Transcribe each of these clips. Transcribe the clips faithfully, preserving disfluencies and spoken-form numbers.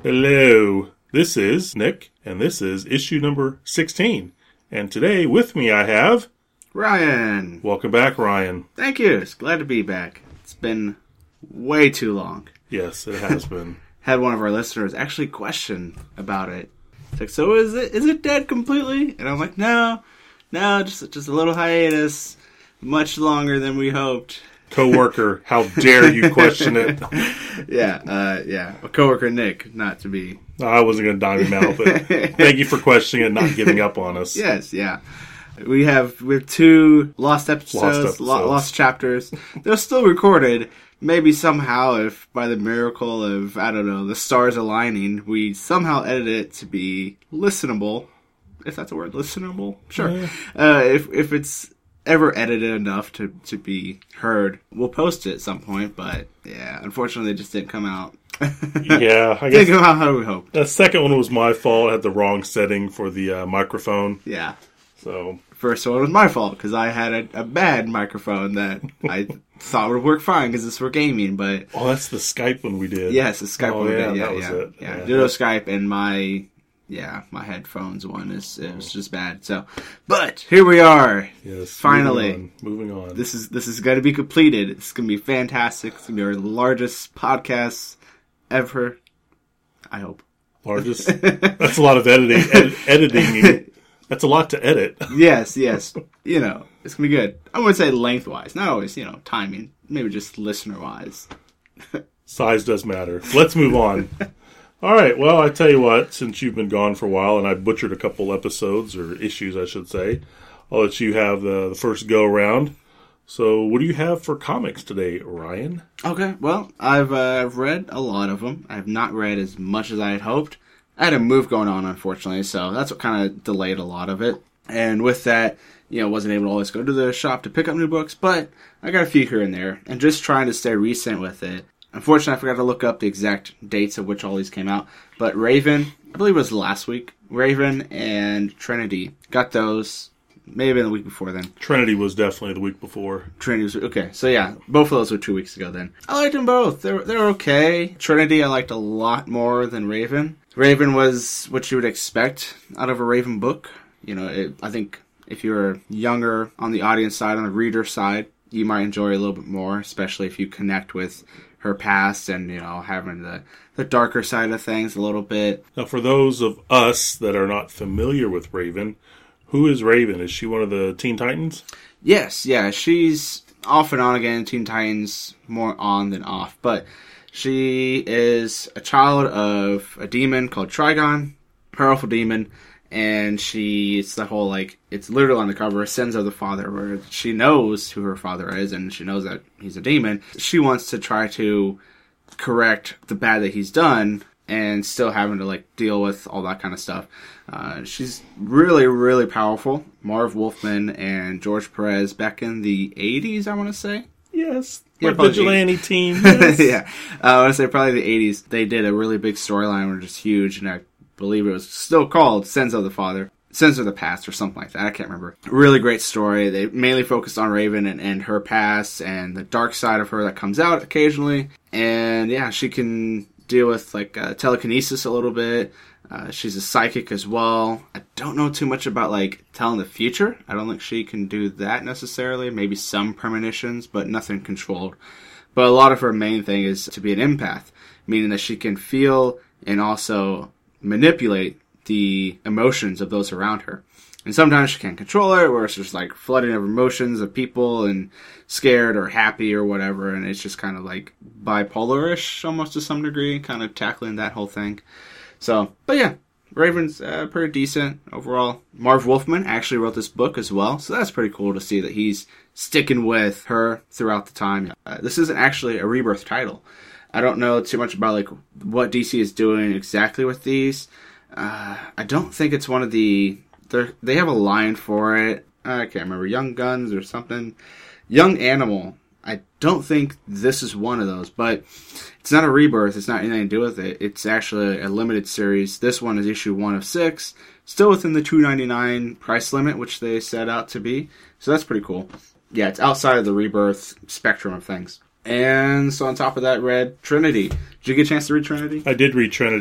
Hello, this is Nick, and this is issue number sixteen. And today with me I have... Ryan. Welcome back, Ryan. Thank you. It's glad to be back. It's been way too long. Yes, it has been. Had one of our listeners actually question about it. It's like, so is it is it dead completely? And I'm like, no, no, just just a little hiatus, much longer than we hoped. Coworker, how dare you question it? yeah, uh, yeah. A coworker, Nick, not to be. No, I wasn't going to dime him out, but thank you for questioning and not giving up on us. Yes, yeah. We have we have two lost episodes, Lost episodes. Lo- lost chapters. They're still recorded. Maybe somehow, if by the miracle of, I don't know, the stars aligning, we somehow edit it to be listenable. If that's a word, listenable? Sure. Yeah. Uh, if if it's ever edited enough to, to be heard, we'll post it at some point, but yeah, unfortunately it just didn't come out. yeah, I guess. Didn't come out how we hoped. The second one was my fault. I had the wrong setting for the uh, microphone. Yeah. So first one was my fault, because I had a, a bad microphone that I thought would work fine, because it's for gaming, but... Oh, that's the Skype one we did. Yes, the Skype oh, one we yeah, did, yeah, that was yeah. it. Yeah, yeah. Ditto Skype, and my... Yeah, my headphones one is it was just bad. So, but here we are. Yes, finally. Moving on. Moving on. This is this is going to be completed. It's going to be fantastic. It's going to be our largest podcast ever. I hope. Largest. That's a lot of editing. Ed- editing. That's a lot to edit. Yes, yes. You know, it's going to be good. I wouldn't say lengthwise. Not always, you know, timing. Maybe just listener-wise. Size does matter. Let's move on. All right, well, I tell you what, since you've been gone for a while, and I butchered a couple episodes, or issues, I should say, I'll let you have the, the first go-around. So, what do you have for comics today, Ryan? Okay, well, I've uh, I've read a lot of them. I have not read as much as I had hoped. I had a move going on, unfortunately, so that's what kind of delayed a lot of it. And with that, you know, wasn't able to always go to the shop to pick up new books, but I got a few here and there, and just trying to stay recent with it. Unfortunately, I forgot to look up the exact dates of which all these came out. But Raven, I believe it was last week. Raven and Trinity. Got those. Maybe the week before then. Trinity was definitely the week before. Trinity was... Okay, so yeah. Both of those were two weeks ago then. I liked them both. They were, they were okay. Trinity I liked a lot more than Raven. Raven was what you would expect out of a Raven book. You know, it, I think if you're younger on the audience side, on the reader side, you might enjoy it a little bit more, especially if you connect with her past and, you know, having the, the darker side of things a little bit. Now, for those of us that are not familiar with Raven, who is Raven? Is she one of the Teen Titans? Yes, yeah, she's off and on again, Teen Titans, more on than off, but she is a child of a demon called Trigon, powerful demon, and she, it's the whole, like, it's literally on the cover, Sins of the Father, where she knows who her father is, and she knows that he's a demon. She wants to try to correct the bad that he's done, and still having to, like, deal with all that kind of stuff. Uh, she's really, really powerful. Marv Wolfman and George Perez back in the eighties, I want to say. Yes. Yeah, my vigilante team. Yes. yeah. Uh, I want to say probably the eighties. They did a really big storyline, which is huge, and I believe it was still called Sins of the Father. Sins of the Past or something like that. I can't remember. Really great story. They mainly focused on Raven and, and her past and the dark side of her that comes out occasionally. And yeah, she can deal with like uh, telekinesis a little bit. Uh, she's a psychic as well. I don't know too much about like telling the future. I don't think she can do that necessarily. Maybe some premonitions, but nothing controlled. But a lot of her main thing is to be an empath, meaning that she can feel and also manipulate the emotions of those around her. And sometimes she can't control it, where it's just like flooding of emotions of people and scared or happy or whatever, and it's just kind of like bipolar-ish almost to some degree, kind of tackling that whole thing. So, but yeah, Raven's uh, pretty decent overall. Marv Wolfman actually wrote this book as well, so that's pretty cool to see that he's sticking with her throughout the time. Uh, this isn't actually a Rebirth title. I don't know too much about like what D C is doing exactly with these. Uh, I don't think it's one of the... They have a line for it. I can't remember. Young Guns or something. Young Animal. I don't think this is one of those, but it's not a rebirth. It's not anything to do with it. It's actually a limited series. This one is issue one of six. Still within the two ninety-nine price limit, which they set out to be. So that's pretty cool. Yeah, it's outside of the rebirth spectrum of things. And so on top of that, read Trinity. Did you get a chance to read Trinity? I did read Trinity.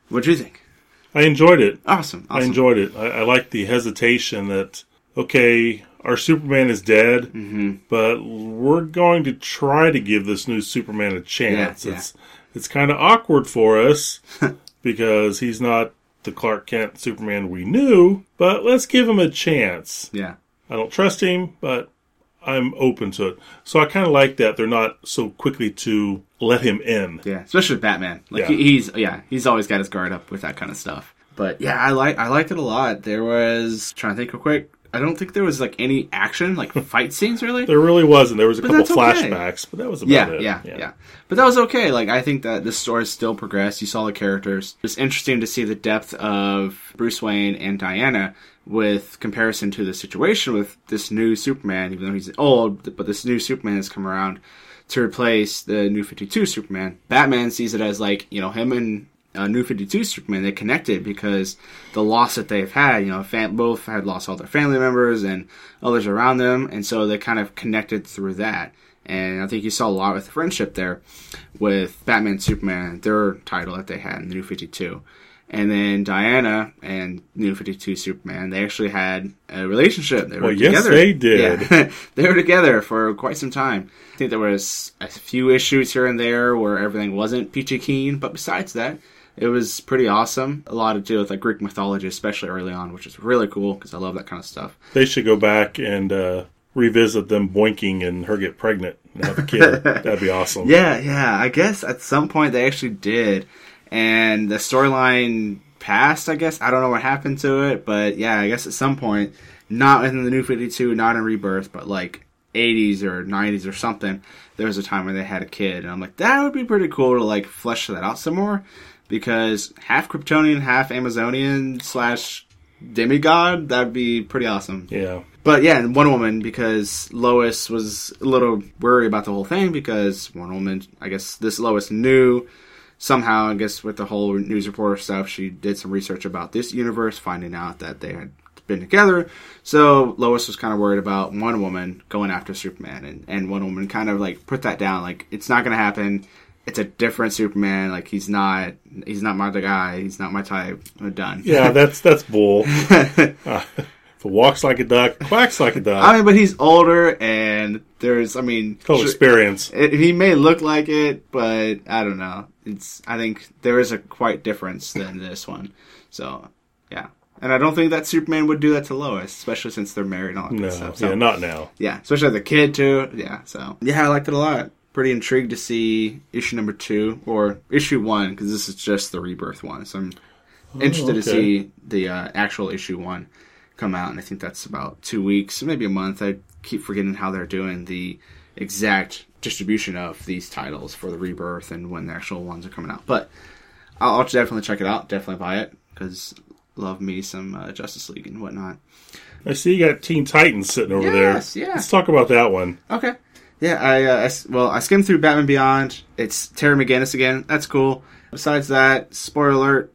What'd you think? I enjoyed it. Awesome. awesome. I enjoyed it. I, I like the hesitation that, okay, our Superman is dead, mm-hmm. but we're going to try to give this new Superman a chance. Yeah, yeah. It's it's kind of awkward for us because he's not the Clark Kent Superman we knew, but let's give him a chance. Yeah. I don't trust him, but I'm open to it. So I kind of like that they're not so quickly to let him in. Yeah, especially with Batman. Like Yeah. he, he's yeah, he's always got his guard up with that kind of stuff. But yeah, I like I liked it a lot. There was trying to think real quick. I don't think there was like any action, like fight scenes really. There really wasn't. There was a But couple that's okay. flashbacks, but that was about Yeah, it. yeah, yeah, But that was okay. Like I think that the story still progressed. You saw the characters. It's interesting to see the depth of Bruce Wayne and Diana with comparison to the situation with this new Superman, even though he's old, but this new Superman has come around to replace the New fifty-two Superman. Batman sees it as like, you know, him and uh, New fifty-two Superman, they connected because the loss that they've had, you know, fam- both had lost all their family members and others around them, and so they kind of connected through that. And I think you saw a lot with the friendship there with Batman and Superman, their title that they had in the New fifty-two. And then Diana and New fifty-two Superman, they actually had a relationship. They were Well, yes, together. they did. Yeah. They were together for quite some time. I think there was a few issues here and there where everything wasn't peachy keen, but besides that, it was pretty awesome. A lot to do with like Greek mythology, especially early on, which is really cool because I love that kind of stuff. They should go back and uh, revisit them boinking and her get pregnant and have a kid. That'd be awesome. Yeah, yeah. I guess at some point they actually did. And the storyline passed, I guess. I don't know what happened to it, but yeah, I guess at some point, not in the New fifty-two, not in Rebirth, but like eighties or nineties or something, there was a time where they had a kid. And I'm like, that would be pretty cool to like flesh that out some more, because half Kryptonian, half Amazonian slash demigod, that'd be pretty awesome. Yeah. But yeah, and Wonder Woman, because Lois was a little worried about the whole thing, because Wonder Woman, I guess this Lois knew somehow, I guess with the whole news reporter stuff, she did some research about this universe, finding out that they had been together. So Lois was kind of worried about Wonder Woman going after Superman, and, and Wonder Woman kind of like put that down, like it's not going to happen. It's a different Superman. Like he's not, he's not my guy. He's not my type. We're done. Yeah, that's that's bull. uh, if it walks like a duck, quacks like a duck. I mean, but he's older, and there's, I mean, Total sure, experience. It, he may look like it, but I don't know. It's, I think there is a quite difference than this one. So, yeah. And I don't think that Superman would do that to Lois, especially since they're married and all that No, stuff. So, yeah, not now. yeah, especially the kid too. Yeah, so yeah, I liked it a lot. Pretty intrigued to see issue number two or issue one, because this is just the Rebirth one. So I'm interested okay. to see the uh, actual issue one come out, and I think that's about two weeks, maybe a month. I keep forgetting how they're doing the exact distribution of these titles for the Rebirth and when the actual ones are coming out. But I'll, I'll definitely check it out, definitely buy it, because love me some uh, Justice League and whatnot. I see you got Teen Titans sitting over Yes, there. yeah. Let's talk about that one. Okay. Yeah, I, uh, I s- well, I skimmed through Batman Beyond. It's Terry McGinnis again. That's cool. Besides that, spoiler alert,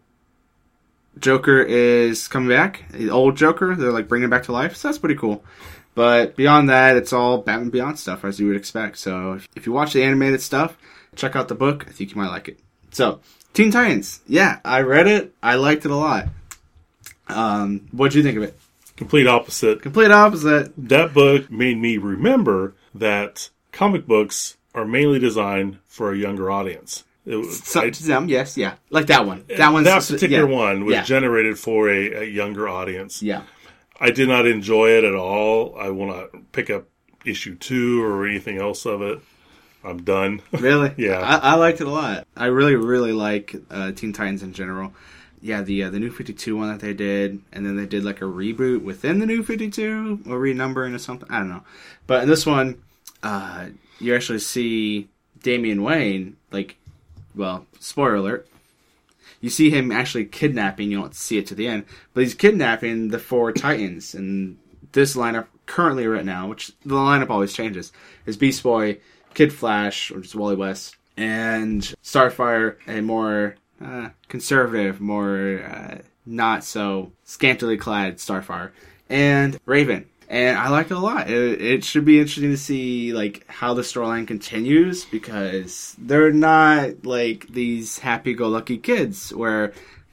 Joker is coming back. The old Joker, they're like bringing him back to life, so that's pretty cool. But beyond that, it's all Batman Beyond stuff, as you would expect. So if, if you watch the animated stuff, check out the book. I think you might like it. So, Teen Titans. Yeah, I read it. I liked it a lot. Um, what'd you think of it? Complete opposite. Complete opposite. That book made me remember that comic books are mainly designed for a younger audience. It was, So, I- them, yes, yeah. Like that one. That one's that particular yeah. one was Yeah. generated for a, a younger audience. Yeah. I did not enjoy it at all. I will not pick up issue two or anything else of it. I'm done. Really? Yeah. I, I liked it a lot. I really, really like uh, Teen Titans in general. Yeah, the uh, the New fifty-two one that they did, and then they did like a reboot within the New fifty-two, or renumbering or something. I don't know. But in this one, uh, you actually see Damian Wayne, like, well, spoiler alert, you see him actually kidnapping, you don't see it to the end, but he's kidnapping the four Titans. And this lineup currently right now, which the lineup always changes, is Beast Boy, Kid Flash, which is Wally West, and Starfire, a more uh, conservative, more uh, not so scantily clad Starfire, and Raven. And I like it a lot. It, it should be interesting to see like how the storyline continues, because they're not like these happy-go-lucky kids where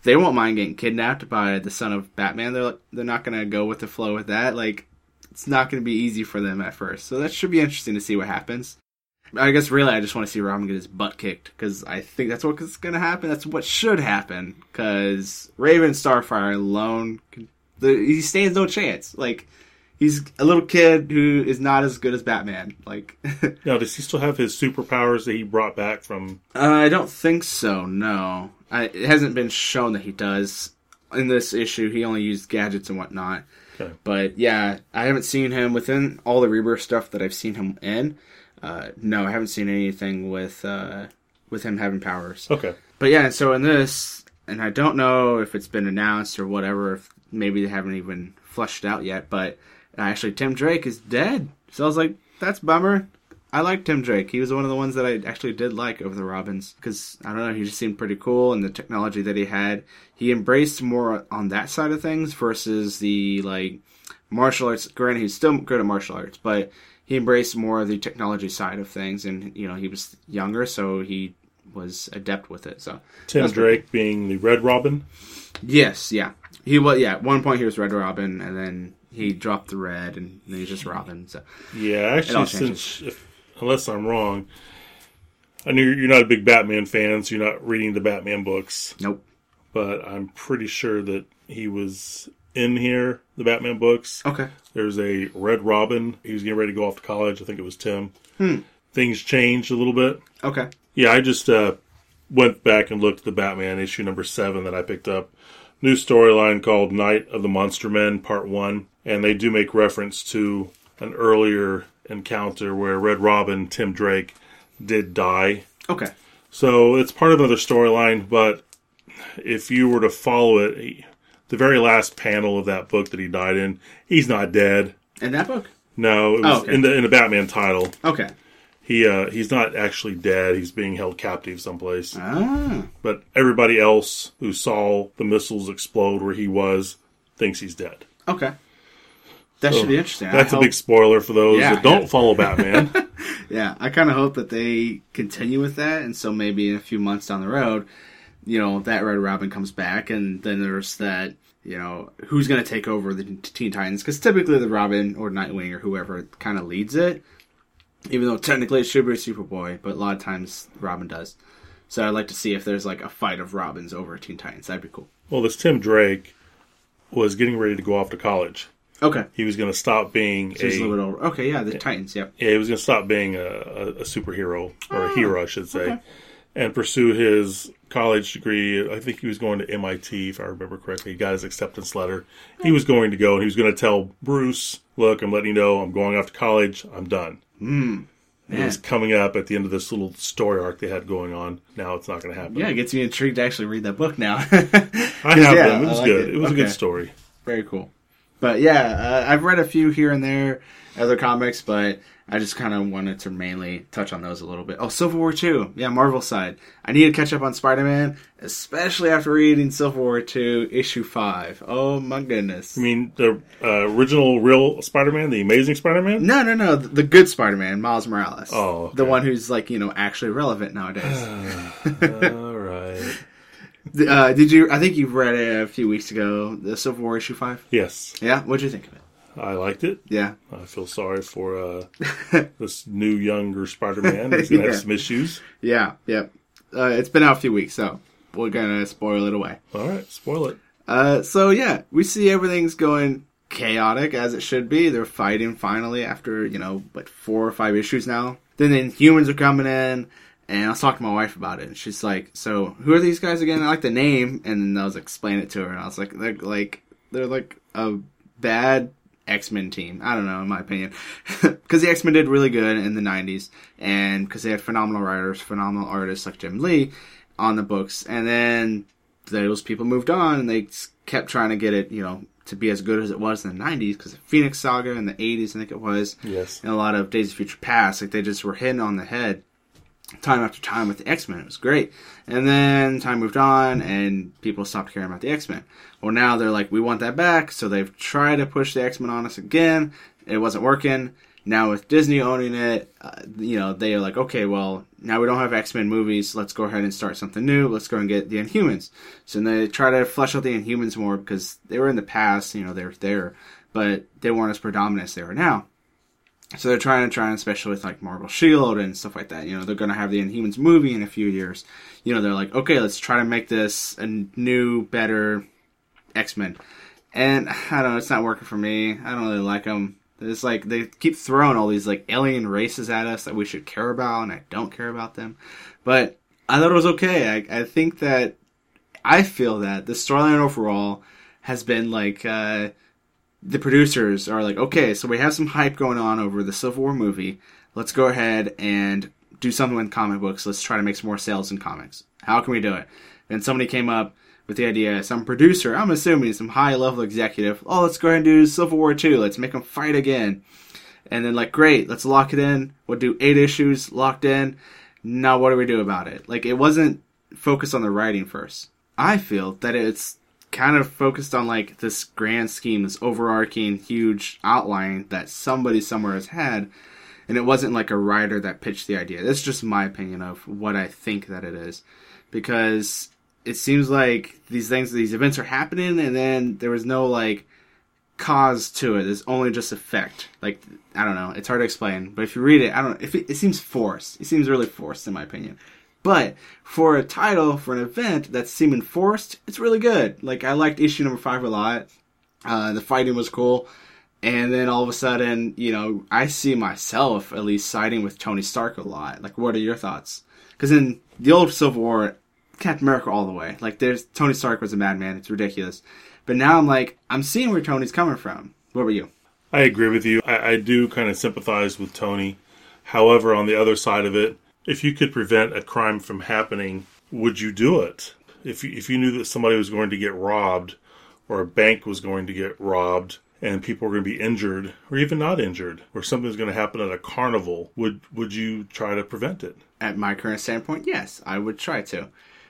they won't mind getting kidnapped by the son of Batman. They're they're not going to go with the flow with that. Like, it's not going to be easy for them at first. So that should be interesting to see what happens. I guess really I just want to see Robin get his butt kicked, because I think that's what's going to happen. That's what should happen, because Raven and Starfire alone, the, he stands no chance. Like, he's a little kid who is not as good as Batman. Like, now, does he still have his superpowers that he brought back from? Uh, I don't think so. No, I, it hasn't been shown that he does. In this issue, he only used gadgets and whatnot. Okay. But yeah, I haven't seen him within all the Rebirth stuff that I've seen him in. Uh, no, I haven't seen anything with uh, with him having powers. Okay. But yeah, so in this, and I don't know if it's been announced or whatever, if maybe they haven't even fleshed it out yet, but actually Tim Drake is dead. So I was like, that's a bummer. I like Tim Drake. He was one of the ones that I actually did like over the Robins, because, I don't know, he just seemed pretty cool, and the technology that he had, he embraced more on that side of things versus the, like, martial arts. Granted, he's still good at martial arts, but he embraced more of the technology side of things, and, you know, he was younger, so he was adept with it. So Tim Drake cool. being the Red Robin? Yes, yeah. He was, yeah, at one point he was Red Robin, and then he dropped the red, and then he's just Robin. So yeah, actually, since, if, unless I'm wrong, I know you're not a big Batman fan, so you're not reading the Batman books. Nope. But I'm pretty sure that he was in here, the Batman books. Okay. There's a Red Robin. He was getting ready to go off to college. I think it was Tim. Hmm. Things changed a little bit. Okay. Yeah, I just uh, went back and looked at the Batman issue number seven that I picked up. New storyline called Night of the Monster Men, Part one. And they do make reference to an earlier encounter where Red Robin, Tim Drake, did die. Okay. So it's part of another storyline, but if you were to follow it, he, the very last panel of that book that he died in, he's not dead. In that book? No, it was oh, okay. in the in the Batman title. Okay. He uh, he's not actually dead. He's being held captive someplace. Ah. But everybody else who saw the missiles explode where he was thinks he's dead. Okay. That so should be interesting. That's I a hope... big spoiler for those yeah, that don't yeah. follow Batman. Yeah, I kind of hope that they continue with that, and so maybe in a few months down the road, you know, that Red Robin comes back, and then there's that, you know, who's going to take over the Teen Titans? Because typically the Robin or Nightwing or whoever kind of leads it, even though technically it should be Superboy, but a lot of times Robin does. So I'd like to see if there's like a fight of Robins over Teen Titans. That'd be cool. Well, this Tim Drake was getting ready to go off to college. Okay. He was going to stop being so a... a little bit over. Okay, yeah, the Titans, yep. Yeah, he was going to stop being a, a, a superhero, or oh, a hero, I should say, okay. and pursue his college degree. I think he was going to M I T, if I remember correctly. He got his acceptance letter. He was going to go, and he was going to tell Bruce, look, I'm letting you know, I'm going off to college, I'm done. Mm. It was coming up at the end of this little story arc they had going on. Now it's not going to happen. Yeah, it gets me intrigued to actually read that book now. I have yeah, them. It was good. It, it was okay. a good story. Very cool. But yeah, uh, I've read a few here and there, other comics, but I just kind of wanted to mainly touch on those a little bit. Oh, Civil War two. Yeah, Marvel side. I need to catch up on Spider-Man, especially after reading Civil War two, issue five. Oh, my goodness. You mean the uh, original real Spider-Man, the Amazing Spider-Man? No, no, no. The, the good Spider-Man, Miles Morales. Oh, okay. The one who's, like, you know, actually relevant nowadays. All right. Uh, did you? I think you read it a few weeks ago. The Civil War issue five. Yes. Yeah. What'd you think of it? I liked it. Yeah. I feel sorry for uh, this new younger Spider-Man. He's gonna yeah. have some issues. Yeah. Yeah. Uh, it's been out a few weeks, so we're gonna spoil it away. All right, spoil it. Uh, so yeah, we see everything's going chaotic as it should be. They're fighting finally after you know, what four or five issues now. Then the humans are coming in. And I was talking to my wife about it, and she's like, "So, who are these guys again?" I like the name, and I was like, explain it to her, and I was like, "They're like, they're like a bad X-Men team." I don't know, in my opinion, because the X-Men did really good in the nineties, and because they had phenomenal writers, phenomenal artists like Jim Lee on the books, and then those people moved on, and they kept trying to get it, you know, to be as good as it was in the nineties, because of Phoenix Saga in the eighties, I think it was, yes, and a lot of Days of Future Past, like they just were hitting on the head. Time after time with the X-Men. It was great. And then time moved on, and people stopped caring about the X-Men. Well, now they're like, we want that back, so they've tried to push the X-Men on us again. It wasn't working. Now with Disney owning it, uh, you know, they are like, okay, well, now we don't have X-Men movies. Let's go ahead and start something new. Let's go and get the Inhumans. So they try to flesh out the Inhumans more because they were in the past, you know, they were there, but they weren't as predominant as they are now. So they're trying to try, especially with like Marvel Shield and stuff like that. You know, they're going to have the Inhumans movie in a few years. You know, they're like, okay, let's try to make this a new, better X-Men. And I don't know, it's not working for me. I don't really like them. It's like they keep throwing all these like alien races at us that we should care about, and I don't care about them. But I thought it was okay. I, I think that I feel that the storyline overall has been like uh, the producers are like, okay, so we have some hype going on over the Civil War movie. Let's go ahead and do something with comic books. Let's try to make some more sales in comics. How can we do it? And somebody came up with the idea, some producer, I'm assuming some high-level executive, oh, let's go ahead and do Civil War two. Let's make them fight again. And then, like, great, let's lock it in. We'll do eight issues locked in. Now what do we do about it? Like, it wasn't focused on the writing first. I feel that it's kind of focused on, like, this grand scheme, this overarching, huge outline that somebody somewhere has had. And it wasn't, like, a writer that pitched the idea. That's just my opinion of what I think that it is. Because it seems like these things, these events are happening, and then there was no, like, cause to it. There's only just effect. Like, I don't know. It's hard to explain. But if you read it, I don't know. If it, it seems forced. It seems really forced, in my opinion. But for a title, for an event that's seeming forced, it's really good. Like, I liked issue number five a lot. Uh, the fighting was cool. And then all of a sudden, you know, I see myself at least siding with Tony Stark a lot. Like, what are your thoughts? Because in the old Civil War, Captain America all the way. Like, there's Tony Stark was a madman. It's ridiculous. But now I'm like, I'm seeing where Tony's coming from. What were you? I agree with you. I, I do kind of sympathize with Tony. However, on the other side of it, if you could prevent a crime from happening, would you do it? If you, if you knew that somebody was going to get robbed, or a bank was going to get robbed, and people were going to be injured, or even not injured, or something was going to happen at a carnival, would would you try to prevent it? At my current standpoint, yes, I would try to.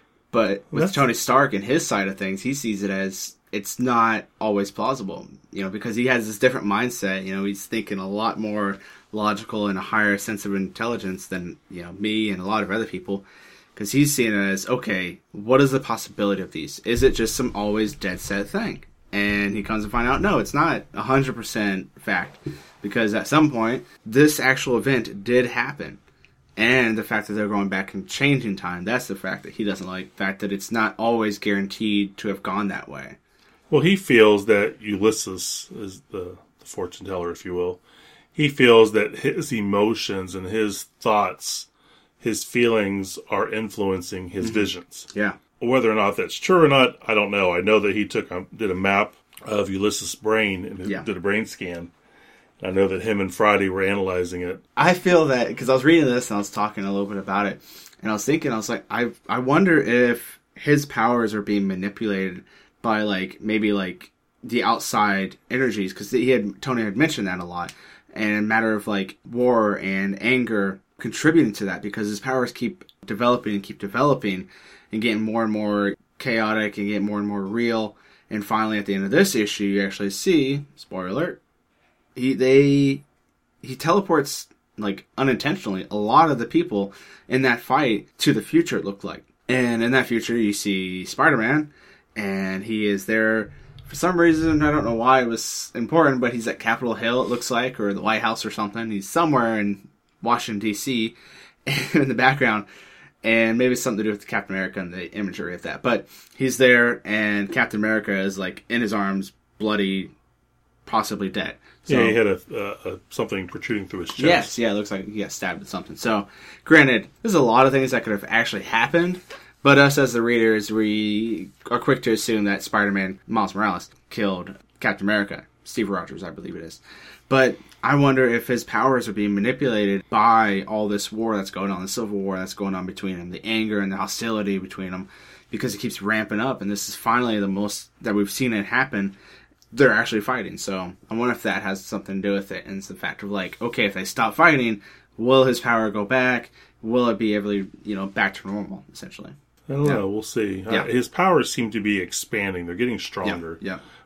But with That's Tony Stark and his side of things, he sees it as it's not always plausible, you know, because he has this different mindset. You know, he's thinking a lot more logical and a higher sense of intelligence than, you know, me and a lot of other people. Because he's seeing it as, okay, what is the possibility of these? Is it just some always dead set thing? And he comes to find out, no, it's not one hundred percent fact. Because at some point, this actual event did happen. And the fact that they're going back and changing time, that's the fact that he doesn't like. The fact that it's not always guaranteed to have gone that way. Well, he feels that Ulysses is the, the fortune teller, if you will. He feels that his emotions and his thoughts, his feelings are influencing his mm-hmm. visions. Yeah. Whether or not that's true or not, I don't know. I know that he took a, did a map of Ulysses' brain and yeah. did a brain scan. I know that him and Friday were analyzing it. I feel that, because I was reading this and I was talking a little bit about it, and I was thinking, I was like, I I wonder if his powers are being manipulated by, like, maybe, like, the outside energies, because he had, Tony had mentioned that a lot, and a matter of, like, war and anger contributing to that, because his powers keep developing and keep developing, and getting more and more chaotic, and getting more and more real, and finally, at the end of this issue, you actually see, spoiler alert, He they he teleports, like, unintentionally a lot of the people in that fight to the future, it looked like. And in that future you see Spider-Man, and he is there for some reason. I don't know why it was important, but he's at Capitol Hill, it looks like, or the White House or something. He's somewhere in Washington, D C in the background. And maybe it's something to do with Captain America and the imagery of that. But he's there, and Captain America is, like, in his arms, bloody, possibly dead. So, yeah, he had a, uh, a something protruding through his chest. Yes, yeah, it looks like he got stabbed with something. So, granted, there's a lot of things that could have actually happened, but us as the readers, we are quick to assume that Spider-Man, Miles Morales, killed Captain America. Steve Rogers, I believe it is. But I wonder if his powers are being manipulated by all this war that's going on, the Civil War that's going on between them, the anger and the hostility between them, because it keeps ramping up, and this is finally the most that we've seen it happen. They're actually fighting, so I wonder if that has something to do with it, and it's the fact of, like, okay, if they stop fighting, will his power go back? Will it be able to, you know, back to normal, essentially? I don't yeah. know, we'll see. Yeah. Uh, his powers seem to be expanding, they're getting stronger. Yeah. yeah.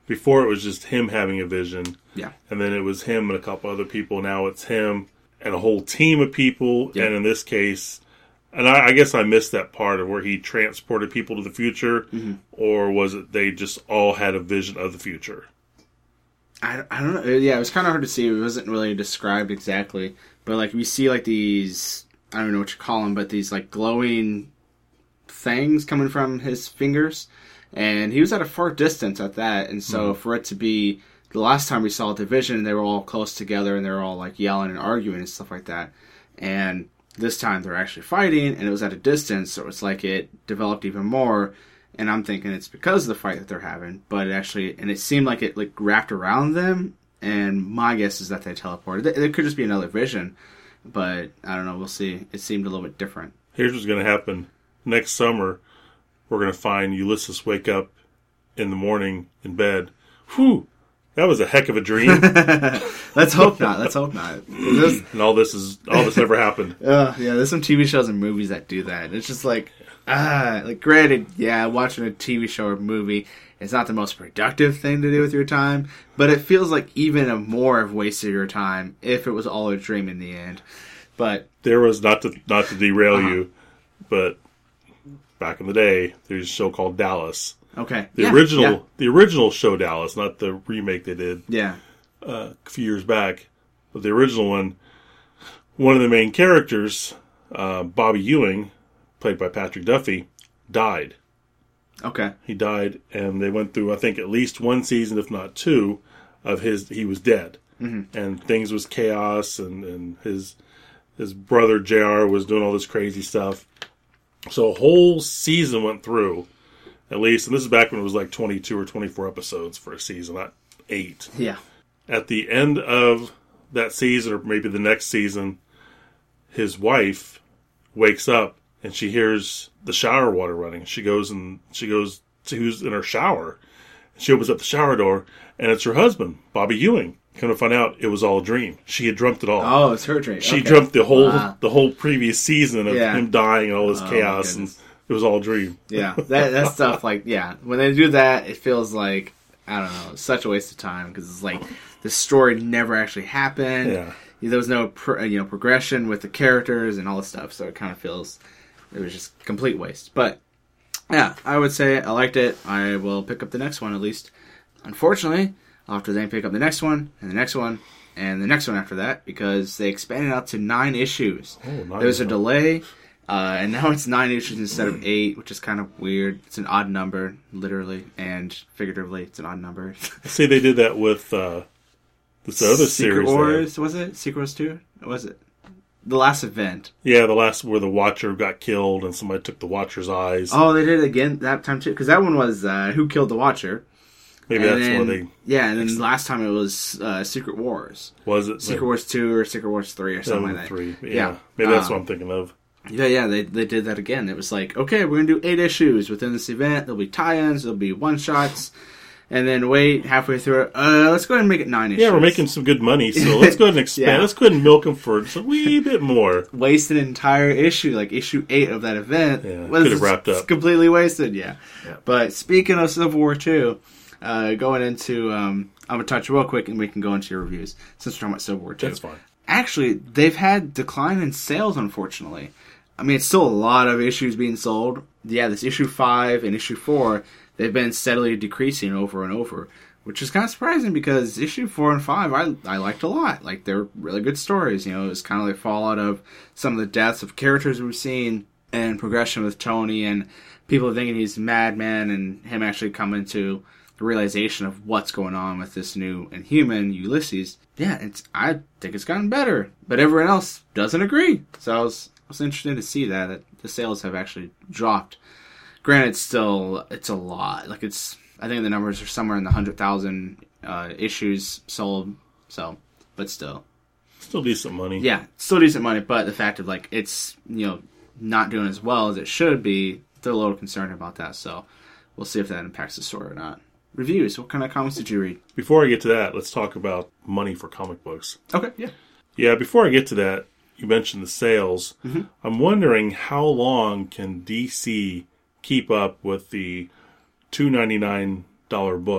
Before it was just him having a vision. Yeah. And then it was him and a couple other people. Now it's him and a whole team of people. Yeah. And in this case, and I, I guess I missed that part of where he transported people to the future. Mm-hmm. Or was it they just all had a vision of the future? I, I don't know. Yeah, it was kind of hard to see. It wasn't really described exactly. But, like, we see, like, these, I don't know what you call them, but these, like, glowing things coming from his fingers. And he was at a far distance at that. And so mm-hmm. for it to be, the last time we saw Division, they were all close together and they were all, like, yelling and arguing and stuff like that. And this time they're actually fighting, and it was at a distance, so it's like it developed even more. And I'm thinking it's because of the fight that they're having, but it actually, and it seemed like it like wrapped around them. And my guess is that they teleported. It, it could just be another vision, but I don't know. We'll see. It seemed a little bit different. Here's what's going to happen next summer. We're going to find Ulysses wake up in the morning in bed. Whew, that was a heck of a dream. Let's hope not. Let's hope not. This, and all this is all this never happened. Uh, yeah, there's some T V shows and movies that do that. It's just like. Ah, like granted, yeah, watching a T V show or movie is not the most productive thing to do with your time, but it feels like even a more of wasted your time if it was all a dream in the end. But there was not to not to derail uh-huh. you, but back in the day, there's a show called Dallas. Okay, the yeah, original yeah. the original show Dallas, not the remake they did. Yeah, uh, a few years back, but the original one, one of the main characters, uh, Bobby Ewing, played by Patrick Duffy, died. Okay. He died, and they went through, I think, at least one season, if not two, of his, he was dead. Mm-hmm. And things was chaos, and, and his his brother J R was doing all this crazy stuff. So a whole season went through, at least, and this is back when it was like twenty-two or twenty-four episodes for a season, not eight. Yeah. At the end of that season, or maybe the next season, his wife wakes up, and she hears the shower water running. She goes and she goes to who's in her shower. She opens up the shower door, and it's her husband, Bobby Ewing. Come to find out, it was all a dream. She had dreamt it all. Oh, it's her dream. She okay. dreamt the whole wow. the whole previous season of yeah. him dying and all this oh, chaos, and it was all a dream. Yeah, that that stuff, like, yeah. When they do that, it feels like, I don't know, such a waste of time, because it's like, the story never actually happened. Yeah. There was no pro, you know progression with the characters and all this stuff, so it kind of feels... It was just complete waste. But, yeah, I would say I liked it. I will pick up the next one, at least. Unfortunately, I'll have to then pick up the next one, and the next one, and the next one after that, because they expanded out to nine issues. Oh, nice. There was a delay, uh, and now it's nine issues instead of eight, which is kind of weird. It's an odd number, literally, and figuratively, it's an odd number. See, they did that with uh, this other Secret series. Wars, was it? Secret Wars two? Was it? The last event. Yeah, the last where the Watcher got killed and somebody took the Watcher's eyes. Oh, they did it again that time too? Because that one was uh, Who Killed the Watcher. Maybe and that's then, why they... Yeah, and then last time it was uh, Secret Wars. Was it? Secret Wars two or Secret Wars three or something like that. three, yeah. yeah. Maybe that's um, what I'm thinking of. Yeah, yeah, they they did that again. It was like, okay, we're going to do eight issues within this event. There'll be tie-ins, there'll be one-shots. And then wait, halfway through it, uh, let's go ahead and make it nine issues. Yeah, we're making some good money, so let's go ahead and expand. yeah. Let's go ahead and milk them for just a wee bit more. Waste an entire issue, like issue eight of that event. Yeah, could have wrapped up. It's completely wasted, yeah. yeah. But speaking of Civil War two, uh, going into, um, I'm going to touch real quick and we can go into your reviews, since we're talking about Civil War two. That's fine. Actually, they've had decline in sales, unfortunately. I mean, it's still a lot of issues being sold. Yeah, this issue five and issue four, they've been steadily decreasing over and over. Which is kind of surprising because issue four and five I I liked a lot. Like, they're really good stories. You know, it was kind of like fallout of some of the deaths of characters we've seen and progression with Tony and people thinking he's a madman and him actually coming to the realization of what's going on with this new Inhuman, Ulysses. Yeah, it's I think it's gotten better, but everyone else doesn't agree. So I was I was interested to see that, that the sales have actually dropped. Granted, it's still it's a lot. Like it's. I think the numbers are somewhere in the one hundred thousand uh, issues sold, so, but still. Still decent money. Yeah, still decent money, but the fact of, like, it's, you know, not doing as well as it should be, they're a little concerned about that, so we'll see if that impacts the story or not. Reviews, what kind of comics did you read? Before I get to that, let's talk about money for comic books. Okay, yeah. Yeah, before I get to that, you mentioned the sales. Mm-hmm. I'm wondering how long can D C keep up with the two ninety-nine books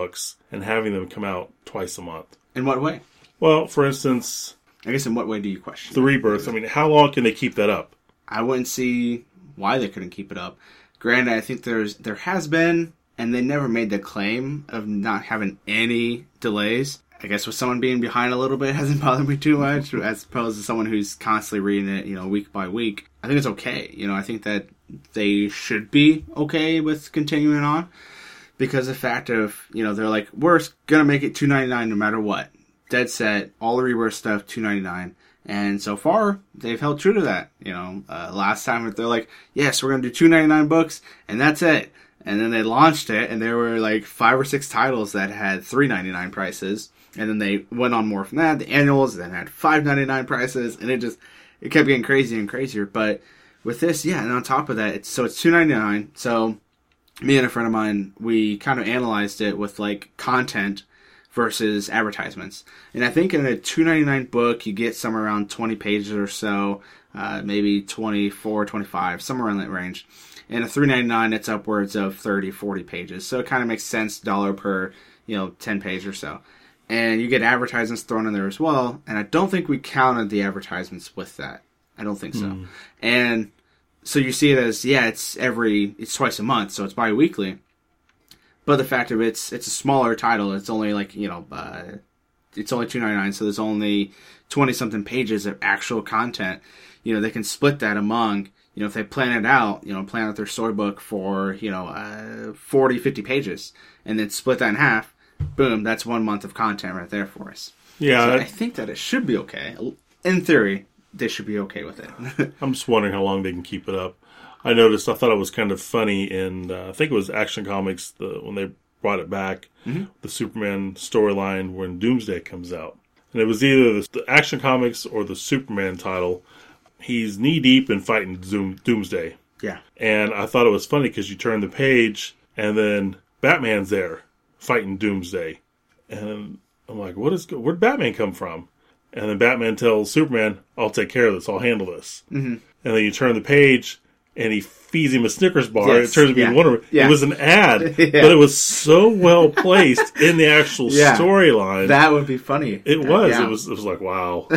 and having them come out twice a month. In what way? Well, for instance, I guess in what way do you question? the Rebirth. I mean, how long can they keep that up? I wouldn't see why they couldn't keep it up. Granted, I think there's there has been, and they never made the claim of not having any delays. I guess with someone being behind a little bit hasn't bothered me too much, as opposed to someone who's constantly reading it, you know, week by week. I think it's okay. You know, I think that they should be okay with continuing on, because the fact of, you know, they're like, we're gonna make it two ninety-nine no matter what. Dead set, all the Rebirth stuff, two ninety-nine. And so far, they've held true to that. You know, uh, last time they're like, yes, we're going to do two ninety-nine books, and that's it. And then they launched it, and there were like five or six titles that had three ninety-nine prices. And then they went on more from that. The annuals then had five ninety-nine prices, and it just, it kept getting crazier and crazier. But with this, yeah, and on top of that, it's so it's two ninety-nine. So me and a friend of mine, we kind of analyzed it with like content versus advertisements. And I think in a two ninety-nine book, you get somewhere around twenty pages or so, uh, maybe twenty-four, twenty-five, somewhere in that range. And a three ninety-nine, it's upwards of thirty, forty pages. So it kind of makes sense, dollar per, you know, ten page or so. And you get advertisements thrown in there as well. And I don't think we counted the advertisements with that. I don't think so. Mm. And so you see it as, yeah, it's every, it's twice a month, so it's bi-weekly. But the fact of it's it's a smaller title. It's only like, you know, uh, it's only two ninety-nine, so there's only twenty something pages of actual content. You know, they can split that among, you know, if they plan it out, you know, plan out their storybook for, you know, uh, forty, fifty pages, and then split that in half. Boom, that's one month of content right there for us. Yeah, so I think that it should be okay. In theory, they should be okay with it. I'm just wondering how long they can keep it up. I noticed, I thought it was kind of funny in, uh, I think it was Action Comics, the, when they brought it back, mm-hmm. the Superman storyline when Doomsday comes out. And it was either the, the Action Comics or the Superman title. He's knee-deep in fighting Zoom, Doomsday. Yeah. And I thought it was funny because you turn the page, and then Batman's there fighting Doomsday. And I'm like, what is, where'd Batman come from? And then Batman tells Superman, I'll take care of this, I'll handle this. Mm-hmm. And then you turn the page, and he feeds him a Snickers bar. Yes, it turns out to be yeah. Wonder Woman. Yeah. It was an ad, yeah. but it was so well placed in the actual yeah. storyline. That would be funny. It was. Yeah. It was. It was like, wow.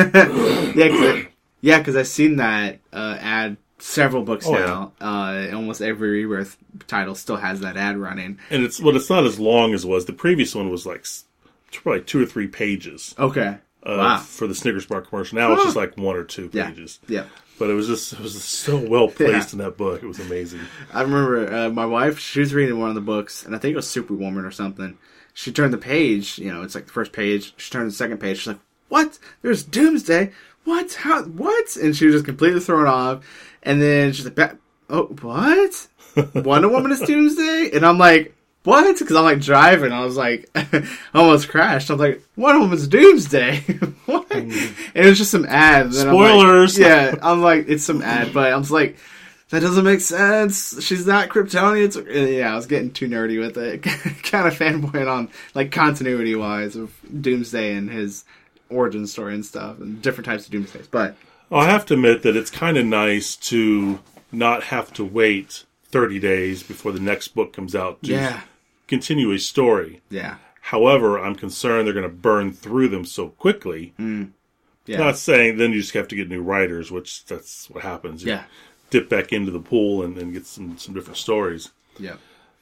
yeah, because yeah, because I've seen that uh, ad several books oh, now. Yeah. Uh, almost every Rebirth title still has that ad running. And it's well, it's not as long as it was. The previous one was like probably two or three pages. Okay. Uh, wow. For the Snickers bar commercial. Now it's just like one or two pages. Yeah. yeah. But it was just it was just so well placed yeah. in that book. It was amazing. I remember uh, my wife, she was reading one of the books, and I think it was Superwoman or something. She turned the page, you know, it's like the first page. She turned the second page. She's like, what? There's Doomsday? What? How? What? And she was just completely thrown off. And then she's like, oh, what? Wonder Woman is Doomsday? And I'm like, what? Because I'm like driving. I was like, I almost crashed. I was like, Wonder Woman's Doomsday. What? Mm. And it was just some ad. Spoilers. I'm like, yeah, I'm like, it's some ad, but I was like, that doesn't make sense. She's not Kryptonian. It's, yeah, I was getting too nerdy with it. Kind of fanboying on, like, continuity wise of Doomsday and his origin story and stuff, and different types of Doomsdays. But I have to admit that it's kind of nice to not have to wait thirty days before the next book comes out to yeah. continue a story. Yeah. However, I'm concerned they're going to burn through them so quickly. Mm. Yeah. Not saying then you just have to get new writers, which that's what happens. You yeah. dip back into the pool and, and get some, some different stories. Yeah.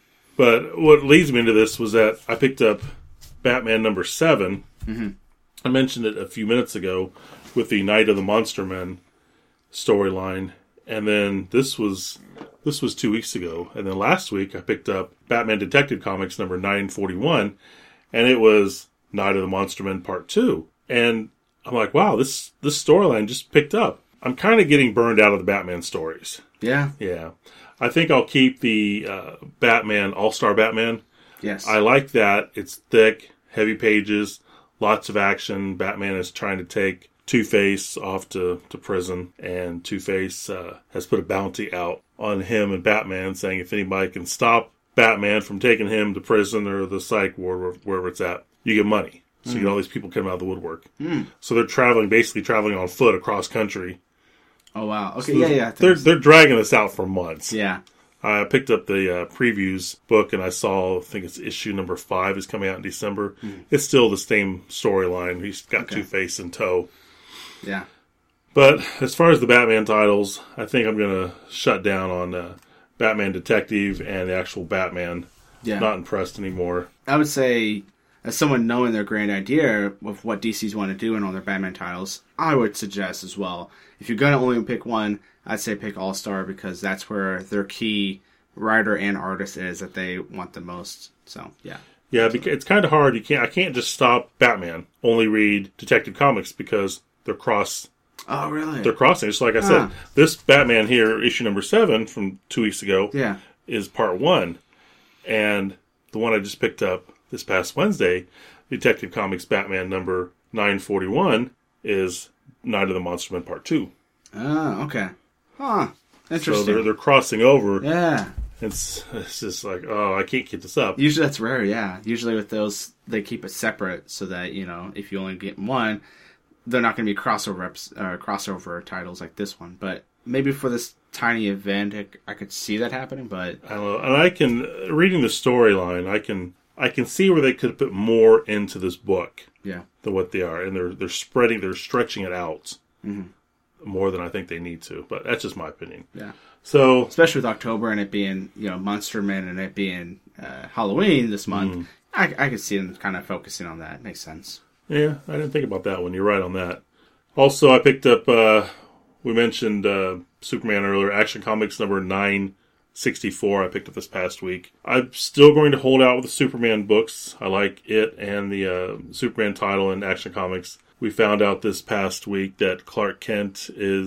But what leads me into this was that I picked up Batman number seven. Mm-hmm. I mentioned it a few minutes ago with the Night of the Monster Men storyline. And then this was this was two weeks ago. And then last week I picked up Batman Detective Comics number nine forty-one. And it was Night of the Monster Men Part two. And I'm like, wow, this, this storyline just picked up. I'm kind of getting burned out of the Batman stories. Yeah. Yeah. I think I'll keep the uh, Batman, All-Star Batman. Yes. I like that. It's thick, heavy pages, lots of action. Batman is trying to take Two-Face off to, to prison, and Two-Face uh, has put a bounty out on him and Batman, saying if anybody can stop Batman from taking him to prison or the psych ward, wherever it's at, you get money. So mm. you get all these people coming out of the woodwork. Mm. So they're traveling, basically traveling on foot across country. Oh, wow. Okay, so yeah, yeah. They're, they're dragging this out for months. Yeah. I picked up the uh, previews book and I saw, I think it's issue number five is coming out in December. Mm. It's still the same storyline. He's got okay. Two-Face in tow. Yeah. But as far as the Batman titles, I think I'm going to shut down on uh, Batman Detective and the actual Batman. Yeah. Not impressed anymore. I would say, as someone knowing their grand idea of what D C's want to do in all their Batman titles, I would suggest as well, if you're going to only pick one, I'd say pick All-Star because that's where their key writer and artist is that they want the most. So, yeah. Yeah, because it's kind of hard. You can't. I can't just stop Batman. Only read Detective Comics because they're cross. Oh, really? They're crossing. Just like I said, ah. This Batman here, issue number seven from two weeks ago, yeah. is part one. And the one I just picked up this past Wednesday, Detective Comics Batman number nine forty-one, is Night of the Monster Men part two. Oh, okay. Huh. Interesting. So they're, they're crossing over. Yeah. It's, it's just like, oh, I can't keep this up. Usually that's rare, yeah. Usually with those, they keep it separate so that, you know, if you only get one, they're not going to be crossover eps- uh, crossover titles like this one. But maybe for this tiny event, I, I could see that happening, but... I don't know. And I can, reading the storyline, I can I can see where they could put more into this book. Yeah. Than what they are. And they're they're spreading, they're stretching it out. Mm-hmm. More than I think they need to. But that's just my opinion. Yeah. So... Especially with October and it being, you know, Monster Men and it being uh, Halloween this month, mm. I, I could see them kind of focusing on that. It makes sense. Yeah, I didn't think about that one. You're right on that. Also, I picked up, uh, we mentioned uh, Superman earlier, Action Comics number nine sixty-four I picked up this past week. I'm still going to hold out with the Superman books. I like it and the uh, Superman title in Action Comics. We found out this past week that Clark Kent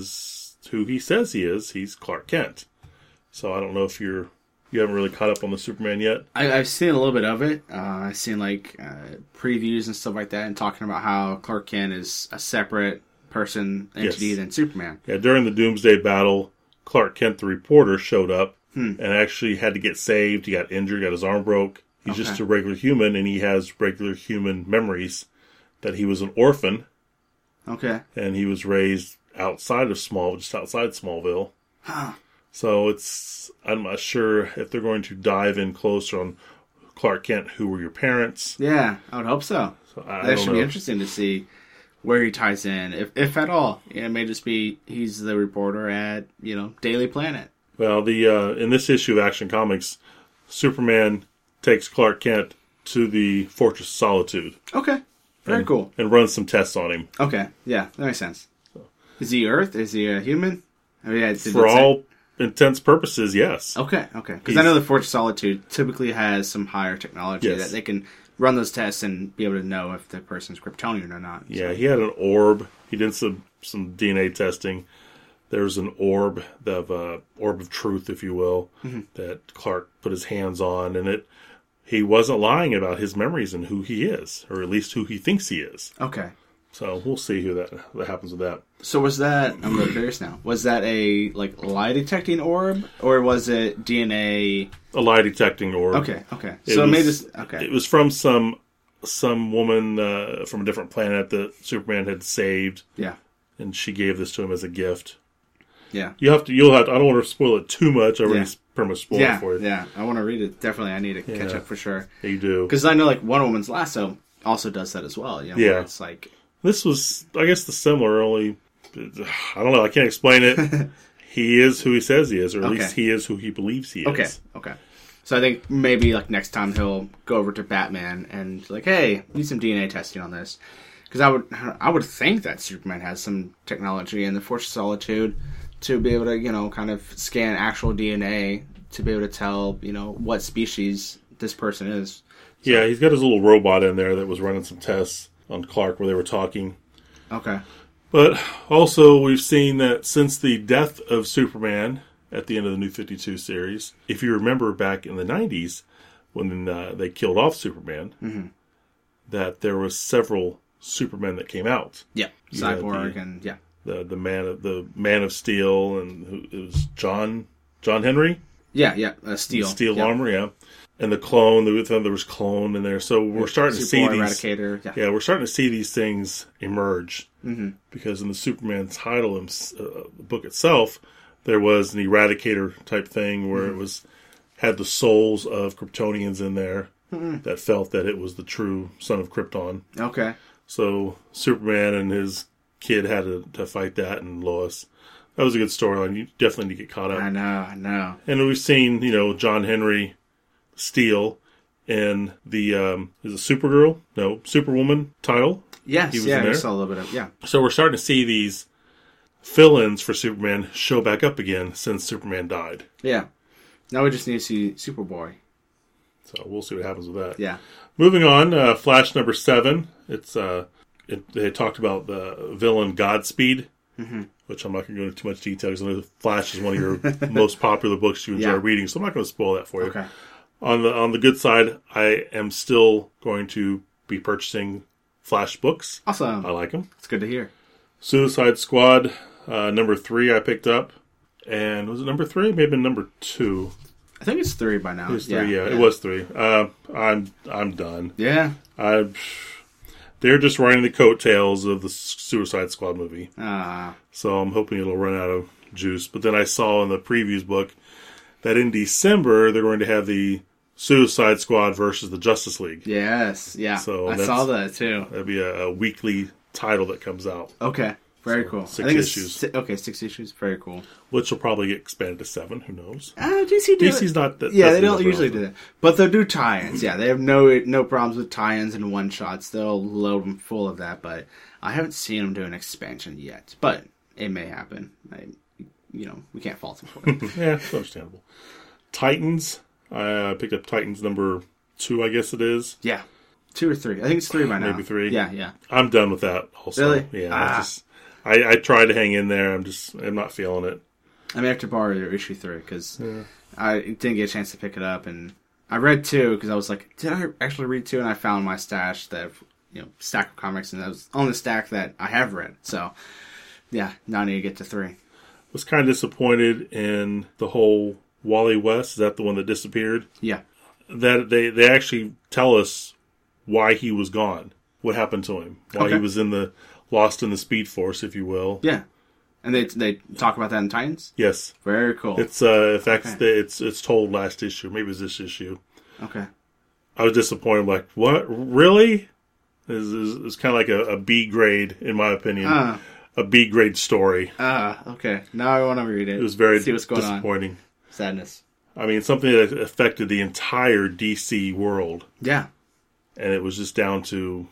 is who he says he is. He's Clark Kent. So I don't know if you're You haven't really caught up on the Superman yet? I, I've seen a little bit of it. Uh, I've seen like uh, previews and stuff like that, and talking about how Clark Kent is a separate person entity yes. than Superman. Yeah, during the Doomsday Battle, Clark Kent, the reporter, showed up hmm. and actually had to get saved. He got injured, got his arm broke. He's okay. just a regular human, and he has regular human memories. That he was an orphan. Okay. And he was raised outside of Small, just outside Smallville. Huh. So it's, I'm not sure if they're going to dive in closer on Clark Kent, who were your parents. Yeah, I would hope so. so I that should know. be interesting to see where he ties in, if if at all. It may just be he's the reporter at, you know, Daily Planet. Well, the uh, in this issue of Action Comics, Superman takes Clark Kent to the Fortress of Solitude. Okay, very and, cool. And runs some tests on him. Okay, yeah, that makes sense. So. Is he Earth? Is he a human? I mean, yeah, For all intents purposes, yes. Okay, okay. Because I know the Fortress of Solitude typically has some higher technology yes. that they can run those tests and be able to know if the person's Kryptonian or not. Yeah, so. he had an orb. He did some, some D N A testing. There's an orb, the uh, orb of truth, if you will, mm-hmm. that Clark put his hands on, and it he wasn't lying about his memories and who he is, or at least who he thinks he is. Okay. So we'll see who that what happens with that. So was that? I'm really curious now. Was that a like lie detecting orb, or was it D N A? A lie detecting orb. Okay, okay. It so was, it made this. Okay. It was from some some woman uh, from a different planet that Superman had saved. Yeah. And she gave this to him as a gift. Yeah. You have to. You'll have. To, I don't want to spoil it too much. I already yeah. pretty much spoiled yeah, it for you. Yeah. I want to read it. Definitely, I need to yeah. catch up for sure. Yeah, you do. Because I know like Wonder Woman's Lasso also does that as well. You know, yeah. It's like. This was, I guess, the similar, only, I don't know, I can't explain it. He is who he says he is, or at okay. least he is who he believes he is. Okay, okay. So I think maybe, like, next time he'll go over to Batman and, like, hey, need some D N A testing on this. Because I would I would think that Superman has some technology in the Fortress of Solitude to be able to, you know, kind of scan actual D N A to be able to tell, you know, what species this person is. So. Yeah, he's got his little robot in there that was running some tests on Clark where they were talking. Okay. But also we've seen that since the death of Superman at the end of the New fifty-two series, if you remember back in the nineties when uh, they killed off Superman, mm-hmm. that there was several Supermen that came out. Yeah, you Cyborg the, and yeah. The the man of the Man of Steel and who, it was John John Henry? Yeah, yeah, uh, Steel. Steel yep. armor, yeah. And the clone, there was clone in there. So we're starting to see these. Eradicator. Yeah. yeah, we're starting to see these things emerge. Mm-hmm. Because in the Superman title, uh, the book itself, there was an Eradicator type thing where mm-hmm. it was had the souls of Kryptonians in there mm-hmm. that felt that it was the true son of Krypton. Okay. So Superman and his kid had to, to fight that, and Lois. That was a good storyline. You definitely need to get caught up. I know, I know. And we've seen, you know, John Henry Steele in the, um, is it Supergirl? No, Superwoman title. Yes, he was yeah, in there. I saw a little bit of, yeah. So we're starting to see these fill-ins for Superman show back up again since Superman died. Yeah. Now we just need to see Superboy. So we'll see what happens with that. Yeah. Moving on, uh, Flash number seven. It's, uh, it, they talked about the villain Godspeed. Mm-hmm. Which I'm not going to go into too much detail because I know Flash is one of your most popular books you enjoy yeah. reading, so I'm not going to spoil that for you. Okay. On the on the good side, I am still going to be purchasing Flash books. Awesome. I like them. It's good to hear. Suicide Squad uh, number three I picked up, and was it number three? Maybe number two. I think it's three by now. It's three. Yeah, yeah, it was three. Uh, I'm I'm done. Yeah. I. They're just riding the coattails of the Suicide Squad movie. Ah. So I'm hoping it'll run out of juice. But then I saw in the previews book that in December they're going to have the Suicide Squad versus the Justice League. Yes, yeah. So I saw that too. That'd be a, a weekly title that comes out. Okay, very so cool. Six I think issues. It's, okay, six issues. Very cool. Which will probably get expanded to seven. Who knows? Uh, D C do D C's it. not that. Yeah, they don't usually do that, but they'll do tie-ins. Yeah, they have no no problems with tie-ins and one shots. They'll load them full of that. But I haven't seen them do an expansion yet. But it may happen. I, you know, we can't fault them for it. Yeah, it's understandable. Titans. I uh, picked up Titans number two. I guess it is. Yeah, two or three. I think it's three by now. Maybe three. Yeah, yeah. I'm done with that. Also, really? Yeah. Ah. I just I, I tried to hang in there. I'm just I'm not feeling it. I may have to borrow your issue three because yeah. I didn't get a chance to pick it up, and I read two because I was like, did I actually read two? And I found my stash that you know stack of comics, and that was on the stack that I have read. So yeah, now I need to get to three. Was kind of disappointed in the whole Wally West. Is that the one that disappeared? Yeah. That they they actually tell us why he was gone, what happened to him, why okay. he was in the lost in the Speed Force, if you will. Yeah. And they they talk about that in Titans? Yes. Very cool. It's uh, in fact, okay. it's it's told last issue. Maybe it was this issue. Okay. I was disappointed. Like, what? Really? It's, it's kind of like a, a B grade, in my opinion. Uh, a B grade story. Ah, uh, okay. Now I want to read it. It was very See what's going disappointing. On. Sadness. I mean, something that affected the entire D C world. Yeah. And it was just down to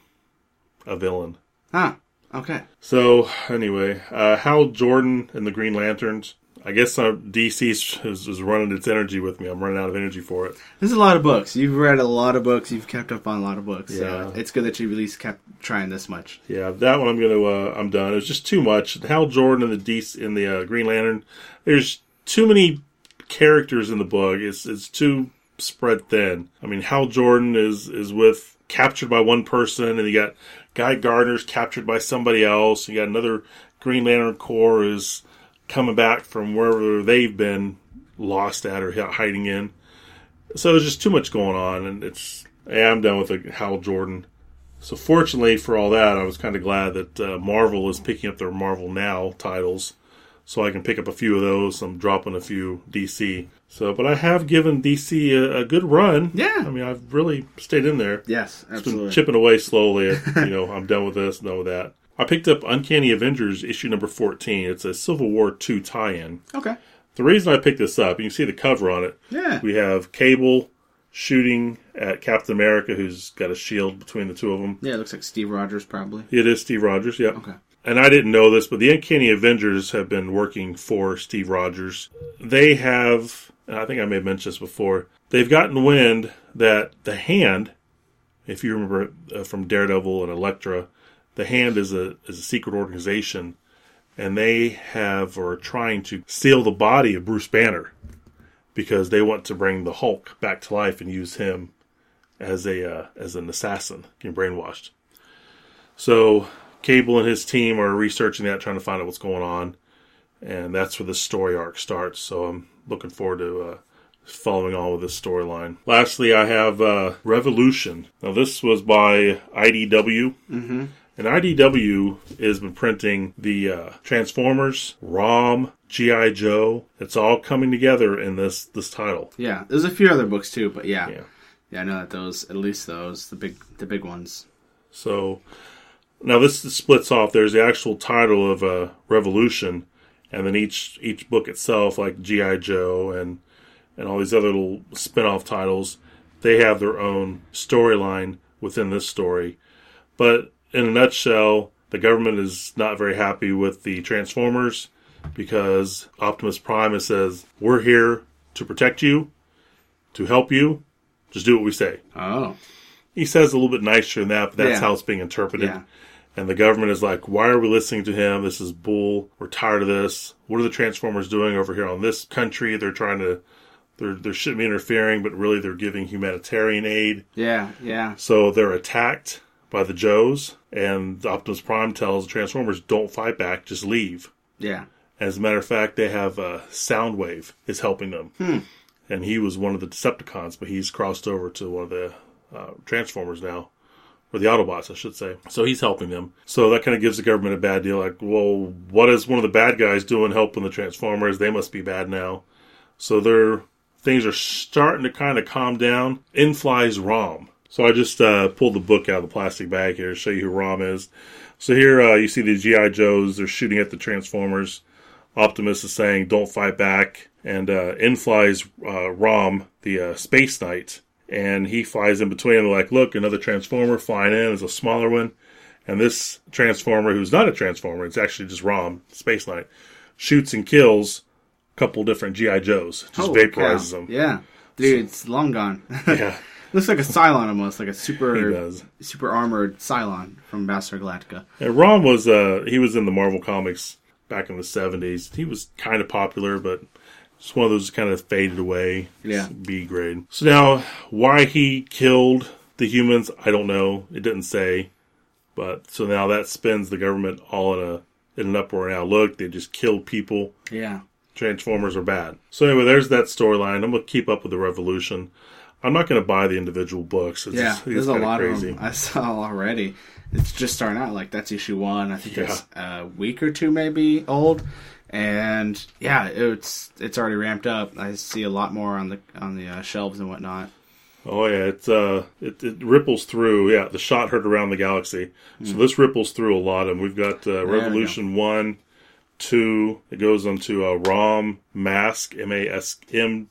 a villain. Huh. Okay. So, anyway, uh, Hal Jordan and the Green Lanterns. I guess uh, D C is, is running its energy with me. I'm running out of energy for it. There's a lot of books. You've read a lot of books. You've kept up on a lot of books. Yeah. So it's good that you've at least kept trying this much. Yeah, that one I'm gonna. Uh, I'm done. It was just too much. Hal Jordan and the D C in the uh, Green Lantern. There's too many characters in the book. It's it's too spread thin. I mean, Hal Jordan is is with captured by one person, and you got Guy Gardner's captured by somebody else. You got another Green Lantern Corps is coming back from wherever they've been lost at or hiding in. So there's just too much going on, and it's yeah, I'm done with the Hal Jordan. So fortunately for all that, I was kind of glad that uh, Marvel is picking up their Marvel Now titles, so I can pick up a few of those. I'm dropping a few D C. So, but I have given D C a, a good run. Yeah. I mean, I've really stayed in there. Yes, absolutely. It's been chipping away slowly. You know, I'm done with this, done with that. I picked up Uncanny Avengers issue number fourteen. It's a Civil War two tie-in. Okay. The reason I picked this up, you can see the cover on it. Yeah. We have Cable shooting at Captain America, who's got a shield between the two of them. Yeah, it looks like Steve Rogers, probably. It is Steve Rogers, yeah. Okay. And I didn't know this, but the Uncanny Avengers have been working for Steve Rogers. They have, and I think I may have mentioned this before, they've gotten wind that the Hand, if you remember uh, from Daredevil and Elektra, the Hand is a is a secret organization, and they have or are trying to steal the body of Bruce Banner because they want to bring the Hulk back to life and use him as a uh, as an assassin, getting brainwashed. So Cable and his team are researching that, trying to find out what's going on, and that's where the story arc starts. So I'm looking forward to uh, following on with this storyline. Lastly, I have uh, Revolution. Now, this was by I D W, mm-hmm. And I D W has been printing the uh, Transformers, ROM, G I. Joe. It's all coming together in this this title. Yeah, there's a few other books too, but yeah. Yeah. Yeah, I know that those, at least those, the big the big ones. So, now this splits off. There's the actual title of uh, Revolution, and then each each book itself, like G I. Joe and, and all these other little spin-off titles, they have their own storyline within this story. But in a nutshell, the government is not very happy with the Transformers because Optimus Prime says, we're here to protect you, to help you, just do what we say. Oh. He says a little bit nicer than that, but that's Yeah. how it's being interpreted. Yeah. And the government is like, why are we listening to him? This is bull. We're tired of this. What are the Transformers doing over here on this country? They're trying to, they're, they shouldn't be interfering, but really they're giving humanitarian aid. Yeah, yeah. So they're attacked by the Joes, and Optimus Prime tells the Transformers, don't fight back, just leave. Yeah. As a matter of fact, they have uh, Soundwave is helping them. Hmm. And he was one of the Decepticons, but he's crossed over to one of the uh, Transformers now. Or the Autobots, I should say. So he's helping them. So that kind of gives the government a bad deal. Like, well, what is one of the bad guys doing helping the Transformers? They must be bad now. So their things are starting to kind of calm down. In flies ROM. So I just uh, pulled the book out of the plastic bag here to show you who ROM is. So here uh, you see the G I. Joes. They're shooting at the Transformers. Optimus is saying, don't fight back. And uh, in flies uh, ROM, the uh, Space Knight. And he flies in between. And they're like, look, another Transformer flying in is a smaller one. And this Transformer, who's not a Transformer, it's actually just ROM, Space Knight, shoots and kills a couple different G I. Joes. Just Holy vaporizes cow. them. Yeah. Dude, it's long gone. Yeah. Looks like a Cylon almost, like a super He does. super armored Cylon from Battlestar Galactica. And Rom was, uh, he was in the Marvel Comics back in the seventies. He was kind of popular, but just one of those kind of faded away. Yeah. B grade. So now, why he killed the humans, I don't know. It didn't say. But, so now that spins the government all in a in an uproar now. Look, they just killed people. Yeah. Transformers are bad. So anyway, there's that storyline. I'm going to keep up with the Revolution. I'm not going to buy the individual books. It's Yeah, just, there's it's a kinda lot crazy. of them I saw already. It's just starting out. Like, that's issue one. I think Yeah. it's a week or two maybe old. And, yeah, it's it's already ramped up. I see a lot more on the on the uh, shelves and whatnot. Oh yeah, it's uh, it, it ripples through. Yeah, the shot heard around the galaxy. So this ripples through a lot, and we've got uh, we Revolution one, two. It goes on to uh, ROM, Mask, M A S M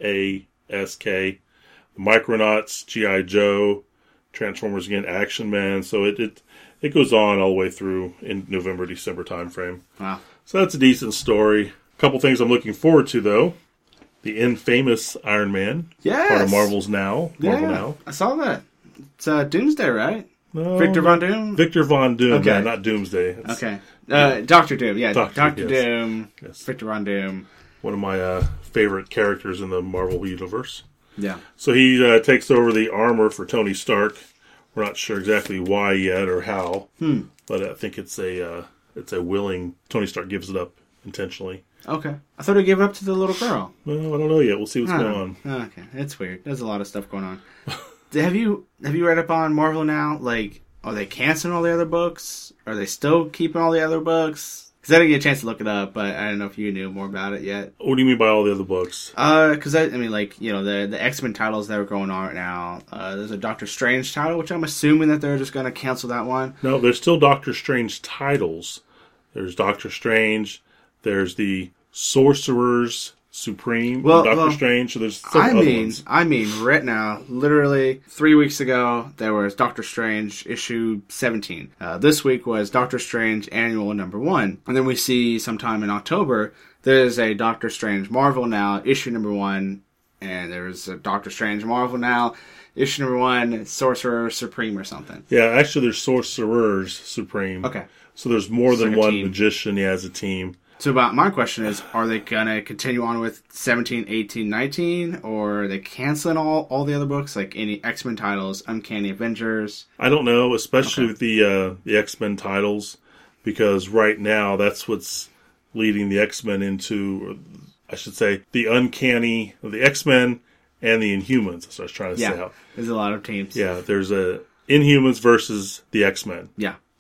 A S K, Micronauts, G I. Joe, Transformers again, Action Man. So it, it it goes on all the way through in November, December timeframe. Wow. So that's a decent story. A couple things I'm looking forward to though. The infamous Iron Man. Yes. Part of Marvel's Now. Marvel Yeah, Now. I saw that. It's uh, Doomsday, right? No, Victor Von Doom? Victor Von Doom, Okay. yeah, not Doomsday. It's Okay. Uh, Doctor Doom, yeah. Doctor, Doctor yes. Doom, Yes. Victor Von Doom. one of my uh, favorite characters in the Marvel Universe. Yeah. So he uh, takes over the armor for Tony Stark. We're not sure exactly why yet or how, Hmm. but I think it's a uh, it's a willing. Tony Stark gives it up intentionally. Okay. I thought he gave it up to the little girl. Well, I don't know yet. We'll see what's I going don't on. know. Okay. It's weird. There's a lot of stuff going on. have you have you read up on Marvel now? Like, are they canceling all the other books? Are they still keeping all the other books? Because I didn't get a chance to look it up, but I don't know if you knew more about it yet. What do you mean by all the other books? Uh, because I, I mean, like, you know, the the X-Men titles that are going on right now. Uh, there's a Doctor Strange title, which I'm assuming that they're just going to cancel that one. No, there's still Doctor Strange titles. There's Doctor Strange. There's the Sorcerers Supreme. Well, Doctor well, Strange. So there's some I other mean, ones. I mean, right now, literally three weeks ago, there was Doctor Strange issue seventeen. Uh, this week was Doctor Strange annual number one, and then we see sometime in October there's a Doctor Strange Marvel Now issue number one, and there's a Doctor Strange Marvel Now issue number one, Sorcerer Supreme or something. Yeah, actually, there's Sorcerers Supreme. Okay. So there's more It's than like a one team. magician yeah, as a team. So about my question is, are they going to continue on with seventeen, eighteen, nineteen, or are they canceling all, all the other books, like any X-Men titles, Uncanny Avengers? I don't know, especially Okay. with the uh, the X-Men titles, because right now that's what's leading the X-Men into, I should say, the uncanny, the X-Men and the Inhumans. That's what I was trying to say. Yeah, there's a lot of teams. Yeah, there's a Inhumans versus the X-Men. Yeah,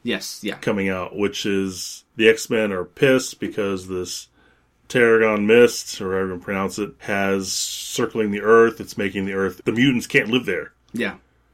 Yes, yeah. coming out, which is the X-Men are pissed because this Terrigon Mist, or however you pronounce it, has circling the Earth. It's making the Earth... The mutants can't live there. Yeah.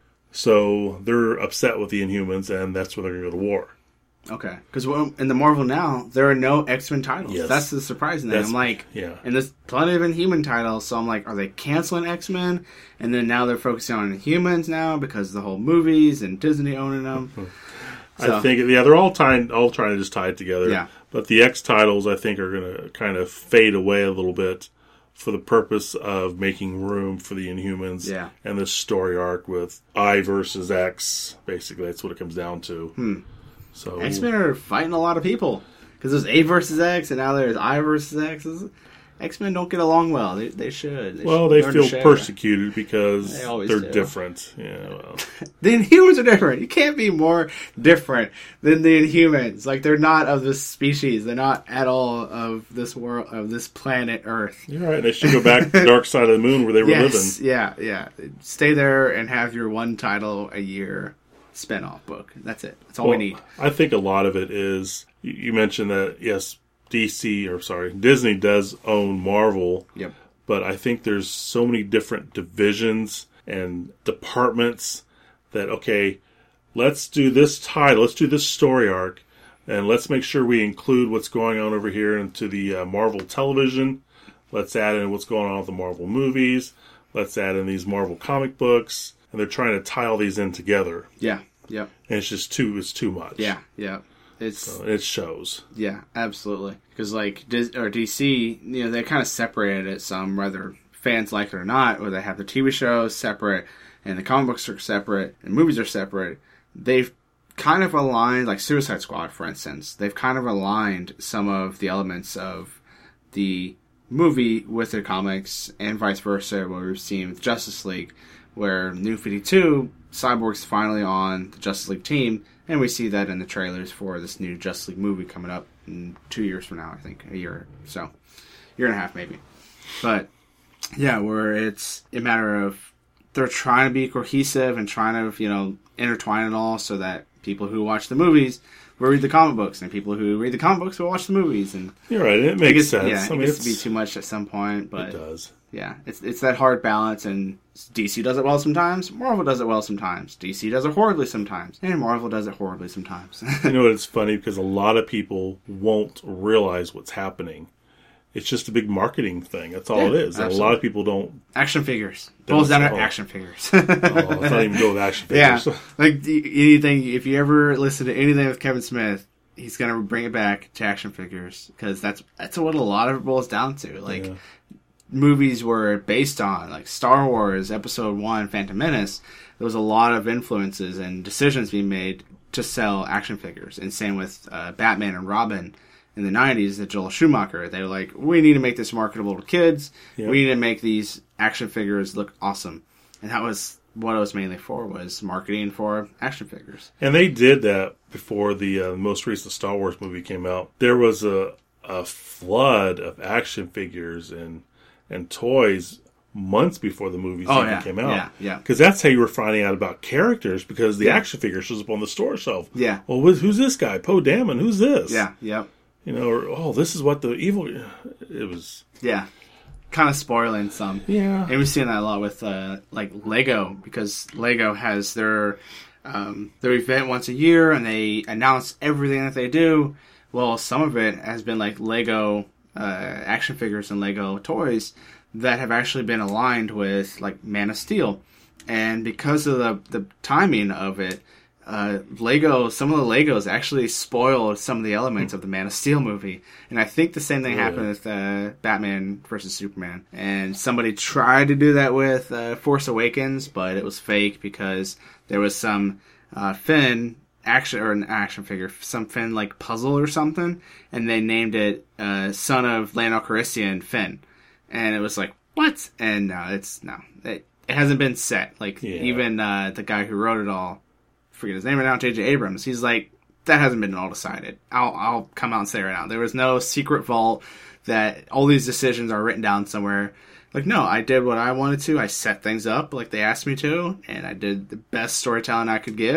So they're upset with the Inhumans, and that's where they're going to go to war. Okay. Because in the Marvel now, there are no X-Men titles. Yes. That's the surprising thing. That's, I'm like... yeah. And there's plenty of Inhuman titles, so I'm like, are they canceling X-Men? And then now they're focusing on Inhumans now because of the whole movies and Disney owning them. So. I think, yeah, they're all trying, all trying to just tie it together. Yeah. But the X titles, I think, are going to kind of fade away a little bit for the purpose of making room for the Inhumans yeah. and this story arc with I versus X. Basically, that's what it comes down to. Hmm. So X-Men are fighting a lot of people because there's A versus X, and now there's I versus X. X-Men don't get along well. They, they should. They well, should they feel persecuted because they they're do. different. Yeah, well. The Inhumans are different. You can't be more different than the Inhumans. Like, they're not of this species. They're not at all of this world, of this planet Earth. You're right. They should go back to the dark side of the moon where they were yes, living. Yeah, yeah. Stay there and have your one title a year spin-off book. That's it. That's all well, we need. I think a lot of it is, you mentioned that, yes, D C, or sorry, Disney does own Marvel. Yep. But I think there's so many different divisions and departments that, okay, let's do this title, let's do this story arc, and let's make sure we include what's going on over here into the uh, Marvel television. Let's add in what's going on with the Marvel movies. Let's add in these Marvel comic books. And they're trying to tie all these in together. Yeah, yep. And it's just too, it's too much. Yeah, yeah. It's so it shows. Yeah, absolutely. Because like Dis- or D C, you know, they kind of separated it some, whether fans like it or not, where they have the T V shows separate and the comic books are separate and movies are separate. They've kind of aligned, like Suicide Squad, for instance. They've kind of aligned some of the elements of the movie with their comics, and vice versa. What we've seen with Justice League, where New fifty-two, Cyborg's finally on the Justice League team. And we see that in the trailers for this new Justice League movie coming up in two years from now, I think. A year or so. Year and a half, maybe. But, yeah, where it's a matter of they're trying to be cohesive and trying to, you know, intertwine it all so that people who watch the movies will read the comic books, and people who read the comic books will watch the movies. And you're right, it makes it gets, sense. Yeah, I it mean, gets to be too much at some point. But it does. Yeah, it's it's that hard balance, and D C does it well sometimes, Marvel does it well sometimes, D C does it horribly sometimes, and Marvel does it horribly sometimes. You know, it's funny because a lot of people won't realize what's happening. It's just a big marketing thing. That's all yeah, it is. And a lot of people don't... Action figures. Boils down to action figures. Oh, let's not even go with action figures. Yeah, like anything, if you ever listen to anything with Kevin Smith, he's going to bring it back to action figures, because that's, that's what a lot of it boils down to. Like... Yeah. Movies were based on, like Star Wars Episode one, Phantom Menace. There was a lot of influences and decisions being made to sell action figures. And same with uh, Batman and Robin in the nineties, the Joel Schumacher. They were like, we need to make this marketable to kids. Yep. We need to make these action figures look awesome. And that was what it was mainly for, was marketing for action figures. And they did that before the uh, most recent Star Wars movie came out. There was a, a flood of action figures and and toys months before the movies oh, even yeah, came out. Yeah, yeah. Because that's how you were finding out about characters, because the yeah. action figure shows up on the store shelf. Yeah. Well, who's this guy? Poe Dameron. Who's this? Yeah, yep. You know, or, oh, this is what the evil... It was... Yeah. Kind of spoiling some. Yeah. And we've seen that a lot with, uh, like, Lego, because Lego has their, um, their event once a year, and they announce everything that they do. Well, some of it has been, like, Lego... Uh, action figures and Lego toys that have actually been aligned with, like, Man of Steel. And because of the, the timing of it, uh, Lego, some of the Legos actually spoiled some of the elements of the Man of Steel movie. And I think the same thing yeah. happened with uh, Batman versus Superman. And somebody tried to do that with uh, Force Awakens, but it was fake because there was some uh, Finn... action or an action figure, some Finn like puzzle or something, and they named it uh, son of Lando Calrissian Finn, and it was like, what? And no, it's no, it, it hasn't been set. Like yeah. even uh, the guy who wrote it all, forget his name right now, J J Abrams. He's like, that hasn't been all decided. I'll I'll come out and say it right now. There was no secret vault that all these decisions are written down somewhere. Like, no, I did what I wanted to. I set things up like they asked me to, and I did the best storytelling I could give.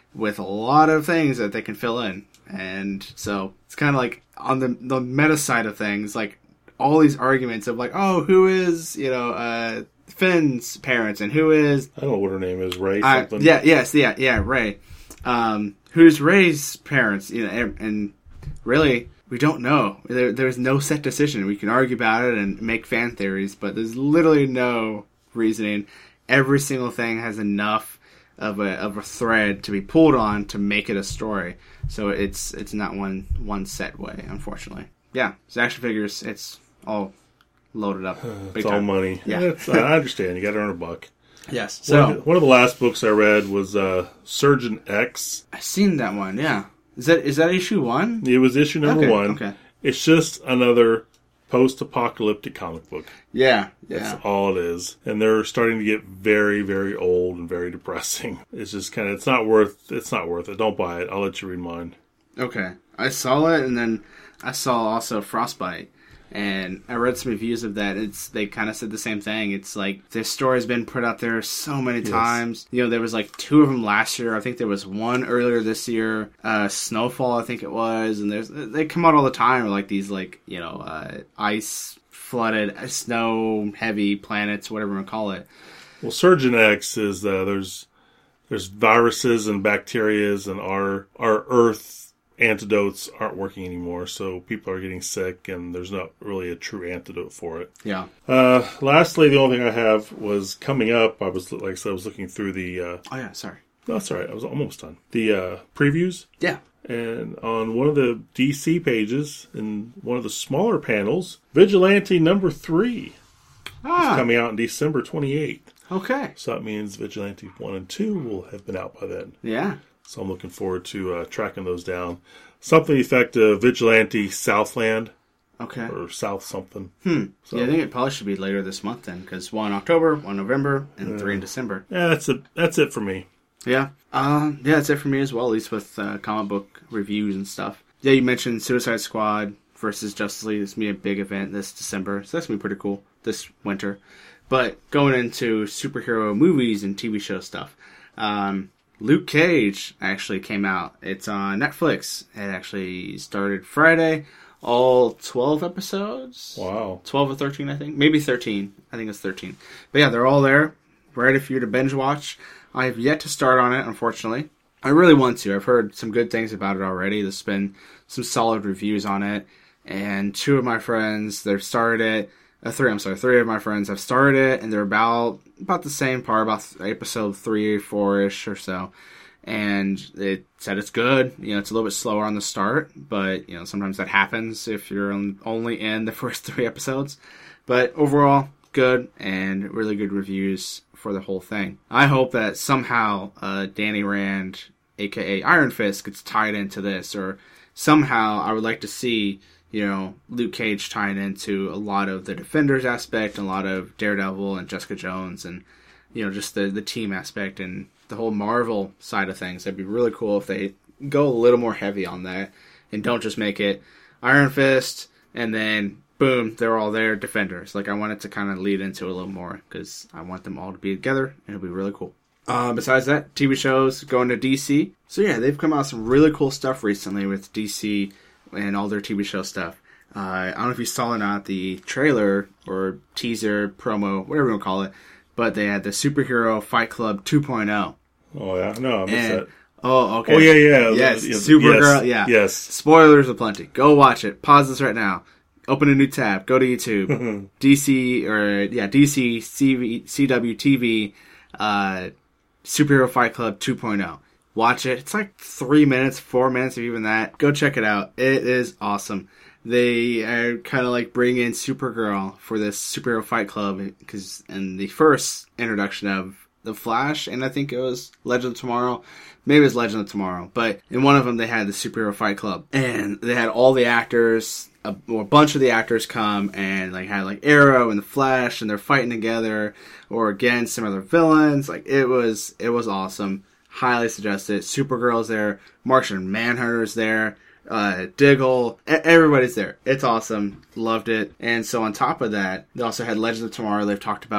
with a lot of things that they can fill in. And so it's kind of like on the the meta side of things, like all these arguments of like, oh, who is, you know, uh, Finn's parents and who is... I don't know what her name is, Ray Uh, something. yeah, yes, yeah, yeah, Ray. Um, who's Ray's parents? You know, and, and really, we don't know. There, there's no set decision. We can argue about it and make fan theories, but there's literally no reasoning. Every single thing has enough of a of a thread to be pulled on to make it a story. So it's it's not one one set way, unfortunately. Yeah, it's action figures. It's all loaded up. It's big all time. money. Yeah. It's, I understand. You got to earn a buck. Yes. So one So of, the, one of the last books I read was uh, Surgeon X. I've seen that one. Yeah. Is that is that issue one? It was issue number Okay, one. okay. It's just another post-apocalyptic comic book. Yeah. That's Yeah. all it is. And they're starting to get very, very old and very depressing. It's just kind of, it's not worth, it's not worth it. Don't buy it. I'll let you read mine. Okay. I saw it, and then I saw also Frostbite, and I read some reviews of that. It's they kind of said the same thing. It's like this story's been put out there so many Yes. times. You know, there was like two of them last year. I think there was one earlier this year. Uh, Snowfall, I think it was, and there's they come out all the time. Like these, like you know, uh, ice flooded, snow heavy planets, whatever you want to call it. Well, Surgeon X is, uh, there's, there's viruses and bacterias, and our, our Earth antidotes aren't working anymore, so people are getting sick, and there's not really a true antidote for it. Yeah. Uh, lastly, the only thing I have was coming up. I was, like I said, I was looking through the, uh, Oh yeah. Sorry. no, that's all right. I was almost done. The, uh, previews. Yeah. And on one of the D C pages, in one of the smaller panels, Vigilante number three Ah. coming out on December twenty-eighth. Okay. So that means Vigilante one and two will have been out by then. Yeah. So I'm looking forward to uh, tracking those down. Something effective, Vigilante Southland, Okay. or South something. Hmm. So- Yeah, I think it probably should be later this month then, because one in October, one in November, and three in December. Yeah, that's it. That's it for me. Yeah. Um, yeah, that's it for me as well, at least with uh, comic book reviews and stuff. Yeah, you mentioned Suicide Squad versus Justice League. It's going to be a big event this December, so that's going to be pretty cool this winter. But going into superhero movies and T V show stuff, um, Luke Cage actually came out. It's on Netflix. It actually started Friday. All twelve episodes. Wow. twelve or thirteen, I think. Maybe thirteen. I think it's thirteen. But yeah, they're all there, ready for you to binge watch. I have yet to start on it, unfortunately. I really want to. I've heard some good things about it already. There's been some solid reviews on it. And two of my friends, they've started it. Uh, three, I'm sorry, three of my friends have started it, and they're about about the same part, about th- episode three, four-ish or so. And it said it's good. You know, it's a little bit slower on the start, but, you know, sometimes that happens if you're on, only in the first three episodes. But overall, good, and really good reviews for the whole thing. I hope that somehow uh, Danny Rand, a k a. Iron Fist, gets tied into this, or somehow I would like to see, you know, Luke Cage tying into a lot of the Defenders aspect, a lot of Daredevil and Jessica Jones, and, you know, just the, the team aspect and the whole Marvel side of things. It'd be really cool if they go a little more heavy on that and don't just make it Iron Fist and then, boom, they're all there, Defenders. Like, I want it to kind of lead into it a little more because I want them all to be together, and it'll be really cool. Uh, besides that, T V shows going to D C. So yeah, they've come out with some really cool stuff recently with D C and all their T V show stuff. Uh, I don't know if you saw or not the trailer or teaser, promo, whatever you want to call it, but they had the Superhero Fight Club two point oh. Oh, yeah. No, I missed And, that. oh, okay. Oh, yeah, yeah. Yes, Yes, Supergirl, yes, yeah. yes. Spoilers aplenty. Go watch it. Pause this right now. Open a new tab. Go to YouTube. D C, or, yeah, D C C V, C W T V, uh, Superhero Fight Club two point oh. Watch it. It's like three minutes, four minutes, or even that. Go check it out. It is awesome. They are kind of like bring in Supergirl for this Superhero Fight Club, because in the first introduction of The Flash, and I think it was Legend of Tomorrow, maybe it was Legend of Tomorrow, but in one of them they had the Superhero Fight Club, and they had all the actors, a, well, a bunch of the actors come, and like had like Arrow and the Flash, and they're fighting together or against some other villains. Like, it was it was awesome. Highly suggest it. Supergirl's there, Martian Manhunter's there, uh, Diggle, e- everybody's there. It's awesome. Loved it. And so on top of that, they also had Legends of Tomorrow. They've talked about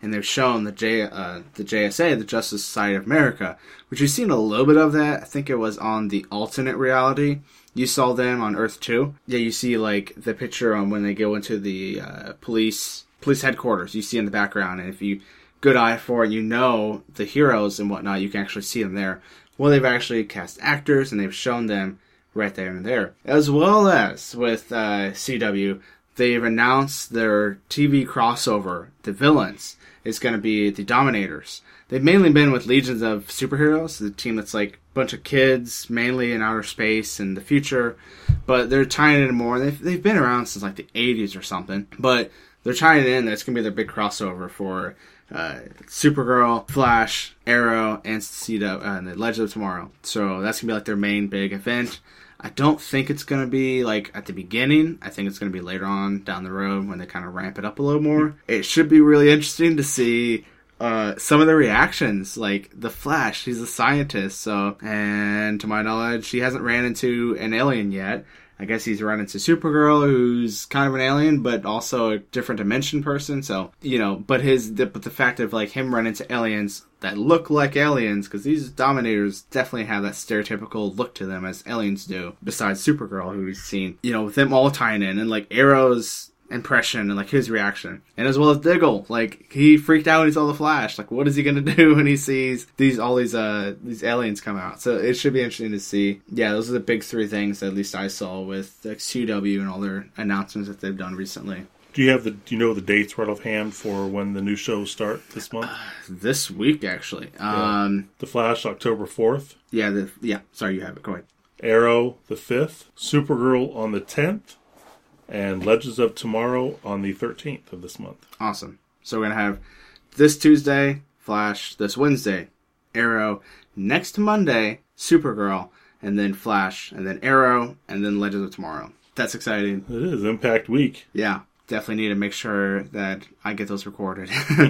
and they've shown the J uh, the J S A, the Justice Society of America, which you've seen a little bit of that. I think it was on the alternate reality. You saw them on Earth two. Yeah, you see like the picture on when they go into the uh, police police headquarters. You see in the background, and if you good eye for it, you know the heroes and whatnot. You can actually see them there. Well, they've actually cast actors, and they've shown them right there and there. As well as with uh, C W, they've announced their T V crossover, The Villains, is going to be the Dominators. They've mainly been with Legions of Superheroes, the team that's like a bunch of kids, mainly in outer space and the future, but they're tying it in more. They've, they've been around since like the eighties or something, but they're tying it in. That's going to be their big crossover for uh, Supergirl, Flash, Arrow, and C W, uh, and the Legends of Tomorrow. So that's going to be like their main big event. I don't think it's going to be like at the beginning. I think it's going to be later on down the road when they kind of ramp it up a little more. It should be really interesting to see uh, some of the reactions. Like the Flash, he's a scientist, so and to my knowledge, he hasn't ran into an alien yet. I guess he's run into Supergirl, who's kind of an alien, but also a different dimension person. So, you know, but his, the, but the fact of like him run into aliens that look like aliens, because these Dominators definitely have that stereotypical look to them as aliens do. Besides Supergirl, who we've seen, you know, with them all tying in, and like Arrow's impression and like his reaction, and as well as Diggle, like he freaked out when he saw the Flash. Like, what is he gonna do when he sees these all these uh these aliens come out? So it should be interesting to see. Yeah, those are the big three things that at least I saw with like, C W and all their announcements that they've done recently. Do you have the do you know the dates right offhand for when the new shows start this month? Uh, this week, actually. Yeah. Um, The Flash, October fourth. Yeah, the yeah. Sorry, you have it. Go ahead. Arrow, the fifth. Supergirl on the tenth. And Legends of Tomorrow on the thirteenth of this month. Awesome. So we're going to have this Tuesday, Flash, this Wednesday, Arrow, next Monday, Supergirl, and then Flash, and then Arrow, and then Legends of Tomorrow. That's exciting. It is Impact Week. Yeah. Definitely need to make sure that I get those recorded.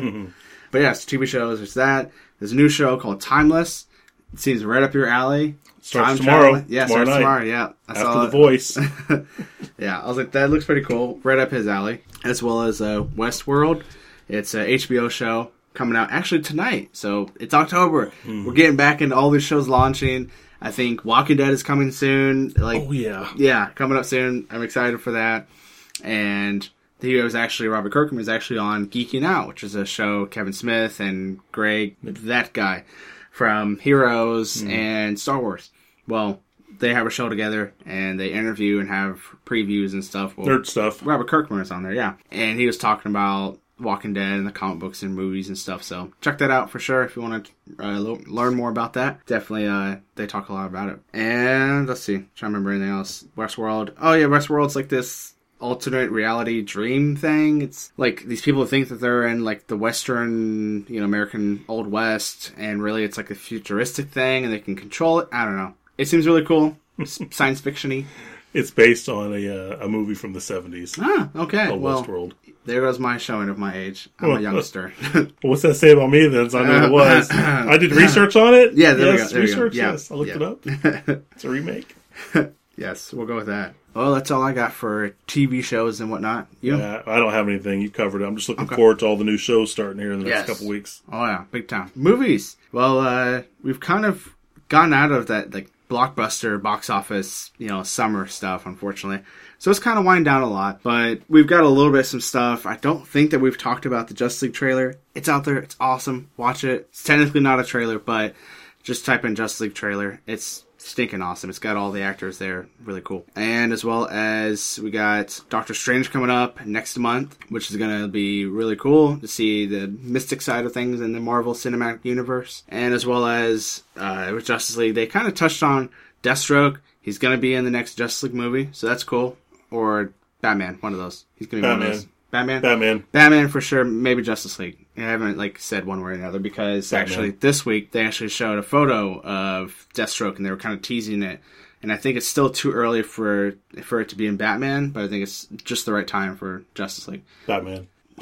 But yes, T V shows, there's that. There's a new show called Timeless. It seems right up your alley. Starts Time tomorrow. Travel. Yeah, tomorrow starts night. tomorrow. Yeah. I After saw The Voice. Yeah, I was like, that looks pretty cool. Right up his alley. As well as uh, Westworld. It's an H B O show coming out actually tonight. So it's October. Mm. We're getting back into all these shows launching. I think Walking Dead is coming soon. Like, oh, yeah. Yeah, coming up soon. I'm excited for that. And he was actually, Robert Kirkman was actually on Geeking Out, which is a show Kevin Smith and Greg, that guy, from Heroes mm. and Star Wars. Well, they have a show together, and they interview and have previews and stuff. Well, Nerd stuff. Robert Kirkman is on there, yeah. And he was talking about Walking Dead and the comic books and movies and stuff. So check that out for sure if you want to uh, lo- learn more about that. Definitely, uh, they talk a lot about it. And let's see, I'm trying to remember anything else. Westworld. Oh yeah, Westworld's like this alternate reality dream thing. It's like these people think that they're in like the Western, you know, American Old West, and really it's like a futuristic thing, and they can control it. I don't know. It seems really cool. Science fiction-y. It's based on a uh, a movie from the seventies. Ah, okay. Called well, Westworld. There goes my showing of my age. I'm a youngster. Well, what's that say about me then? So I know what it was. I did research on it. Yeah, there yes, we go. There research. We go. Yeah. Yes, I looked yeah. it up. It's a remake. Yes, we'll go with that. Well, that's all I got for T V shows and whatnot. You? Yeah, I don't have anything. You covered it. I'm just looking okay. forward to all the new shows starting here in the next yes. couple weeks. Oh yeah, big time. Movies. Well, uh, we've kind of gotten out of that like blockbuster box office, you know, summer stuff, unfortunately. So it's kind of winding down a lot, but we've got a little bit of some stuff. I don't think that we've talked about the Justice League trailer. It's out there. It's awesome. Watch it. It's technically not a trailer, but just type in Justice League trailer. It's stinking awesome. It's got all the actors there. Really cool. And as well as we got Doctor Strange coming up next month, which is going to be really cool to see the mystic side of things in the Marvel Cinematic Universe. And as well as uh, with Justice League, they kind of touched on Deathstroke. He's going to be in the next Justice League movie, so that's cool. Or Batman, one of those. He's going to be Batman. one of those. Batman? Batman. Batman for sure, maybe Justice League. I haven't like said one way or another because Batman. Actually this week they actually showed a photo of Deathstroke and they were kind of teasing it. And I think it's still too early for for it to be in Batman, but I think it's just the right time for Justice League. Batman.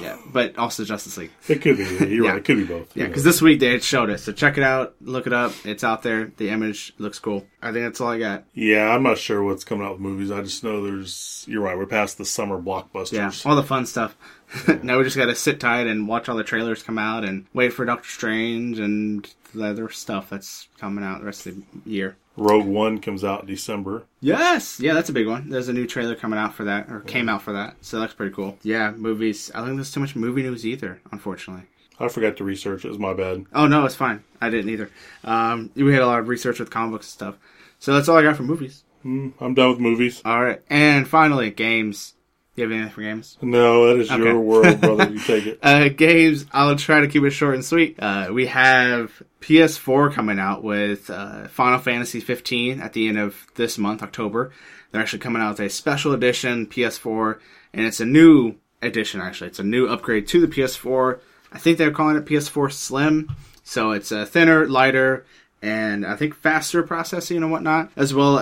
Yeah, but also Justice League. It could be. You're Yeah. right. It could be both. Yeah, Who because knows? this week they had showed it. So check it out. Look it up. It's out there. The image looks cool. I think that's all I got. Yeah, I'm not sure what's coming out with movies. I just know there's. You're right. We're past the summer blockbusters. Yeah, all the fun stuff. Now we just got to sit tight and watch all the trailers come out and wait for Doctor Strange and the other stuff that's coming out the rest of the year. Rogue One comes out in December. Yes! Yeah, that's a big one. There's a new trailer coming out for that, or came out for that, so that's pretty cool. Yeah, movies. I don't think there's too much movie news either, unfortunately. I forgot to research. It was my bad. Oh, no, it's fine. I didn't either. Um, we had a lot of research with comic books and stuff. So that's all I got for movies. Mm, I'm done with movies. All right. And finally, games. You have anything for games? No, that is Okay. your world, brother. You take it. Uh, games, I'll try to keep it short and sweet. Uh, we have P S four coming out with uh, Final Fantasy fifteen at the end of this month, October. They're actually coming out with a special edition P S four, and it's a new edition, actually. It's a new upgrade to the P S four. I think they're calling it P S four Slim. So it's uh, thinner, lighter, and I think faster processing and whatnot, as well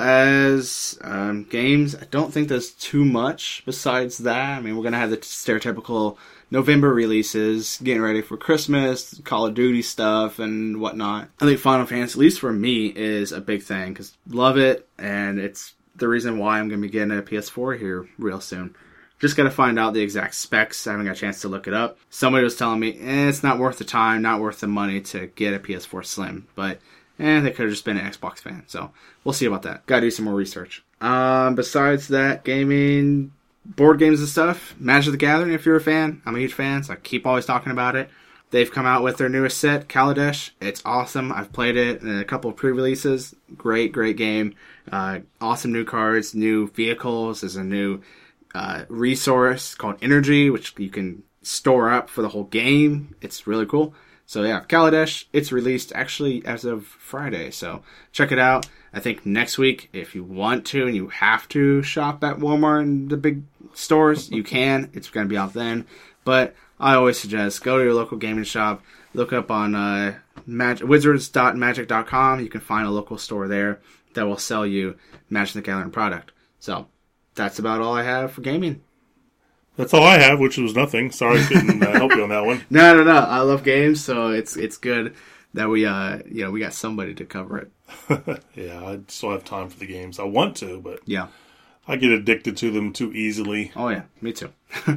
as um, games. I don't think there's too much besides that. I mean, we're going to have the stereotypical November releases, getting ready for Christmas, Call of Duty stuff, and whatnot. I think Final Fantasy, at least for me, is a big thing, because love it, and it's the reason why I'm going to be getting a P S four here real soon. Just got to find out the exact specs. I haven't got a chance to look it up. Somebody was telling me, eh, it's not worth the time, not worth the money to get a P S four Slim, but Eh, they could have just been an Xbox fan. So we'll see about that. Gotta do some more research. Um, besides that, gaming, board games and stuff. Magic the Gathering, if you're a fan. I'm a huge fan, so I keep always talking about it. They've come out with their newest set, Kaladesh. It's awesome. I've played it in a couple of pre-releases. Great, great game. Uh, awesome new cards, new vehicles. There's a new uh, resource called Energy, which you can store up for the whole game. It's really cool. So yeah, Kaladesh, it's released actually as of Friday, so check it out. I think next week, if you want to and you have to shop at Walmart and the big stores, you can. It's going to be out then. But I always suggest go to your local gaming shop, look up on uh, mag- wizards dot magic dot com. You can find a local store there that will sell you Magic the Gathering product. So that's about all I have for gaming. That's all I have, which was nothing. Sorry I couldn't uh, help you on that one. No, no, no. I love games, so it's it's good that we uh you know we got somebody to cover it. Yeah, I still have time for the games. I want to, but Yeah. I get addicted to them too easily. Oh yeah, me too.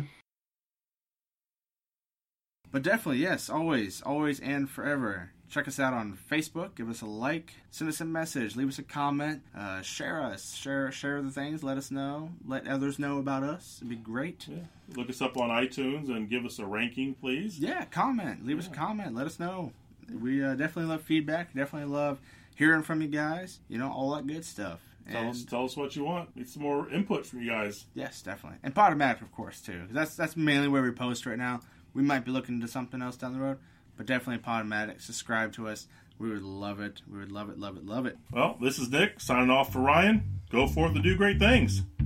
But definitely, yes, always, always and forever. Check us out on Facebook. Give us a like. Send us a message. Leave us a comment. Uh, share us. Share share the things. Let us know. Let others know about us. It'd be great. Yeah. Look us up on iTunes and give us a ranking, please. Yeah, comment. Leave Yeah. us a comment. Let us know. We uh, definitely love feedback. Definitely love hearing from you guys. You know, all that good stuff. Tell And us, tell us what you want. Need some more input from you guys. yes, definitely. And Podomatic, of course, too. 'Cause that's that's mainly where we post right now. We might be looking into something else down the road, but definitely Podomatic. Subscribe to us. We would love it. We would love it, love it, love it. Well, this is Nick signing off for Ryan. Go forth and do great things.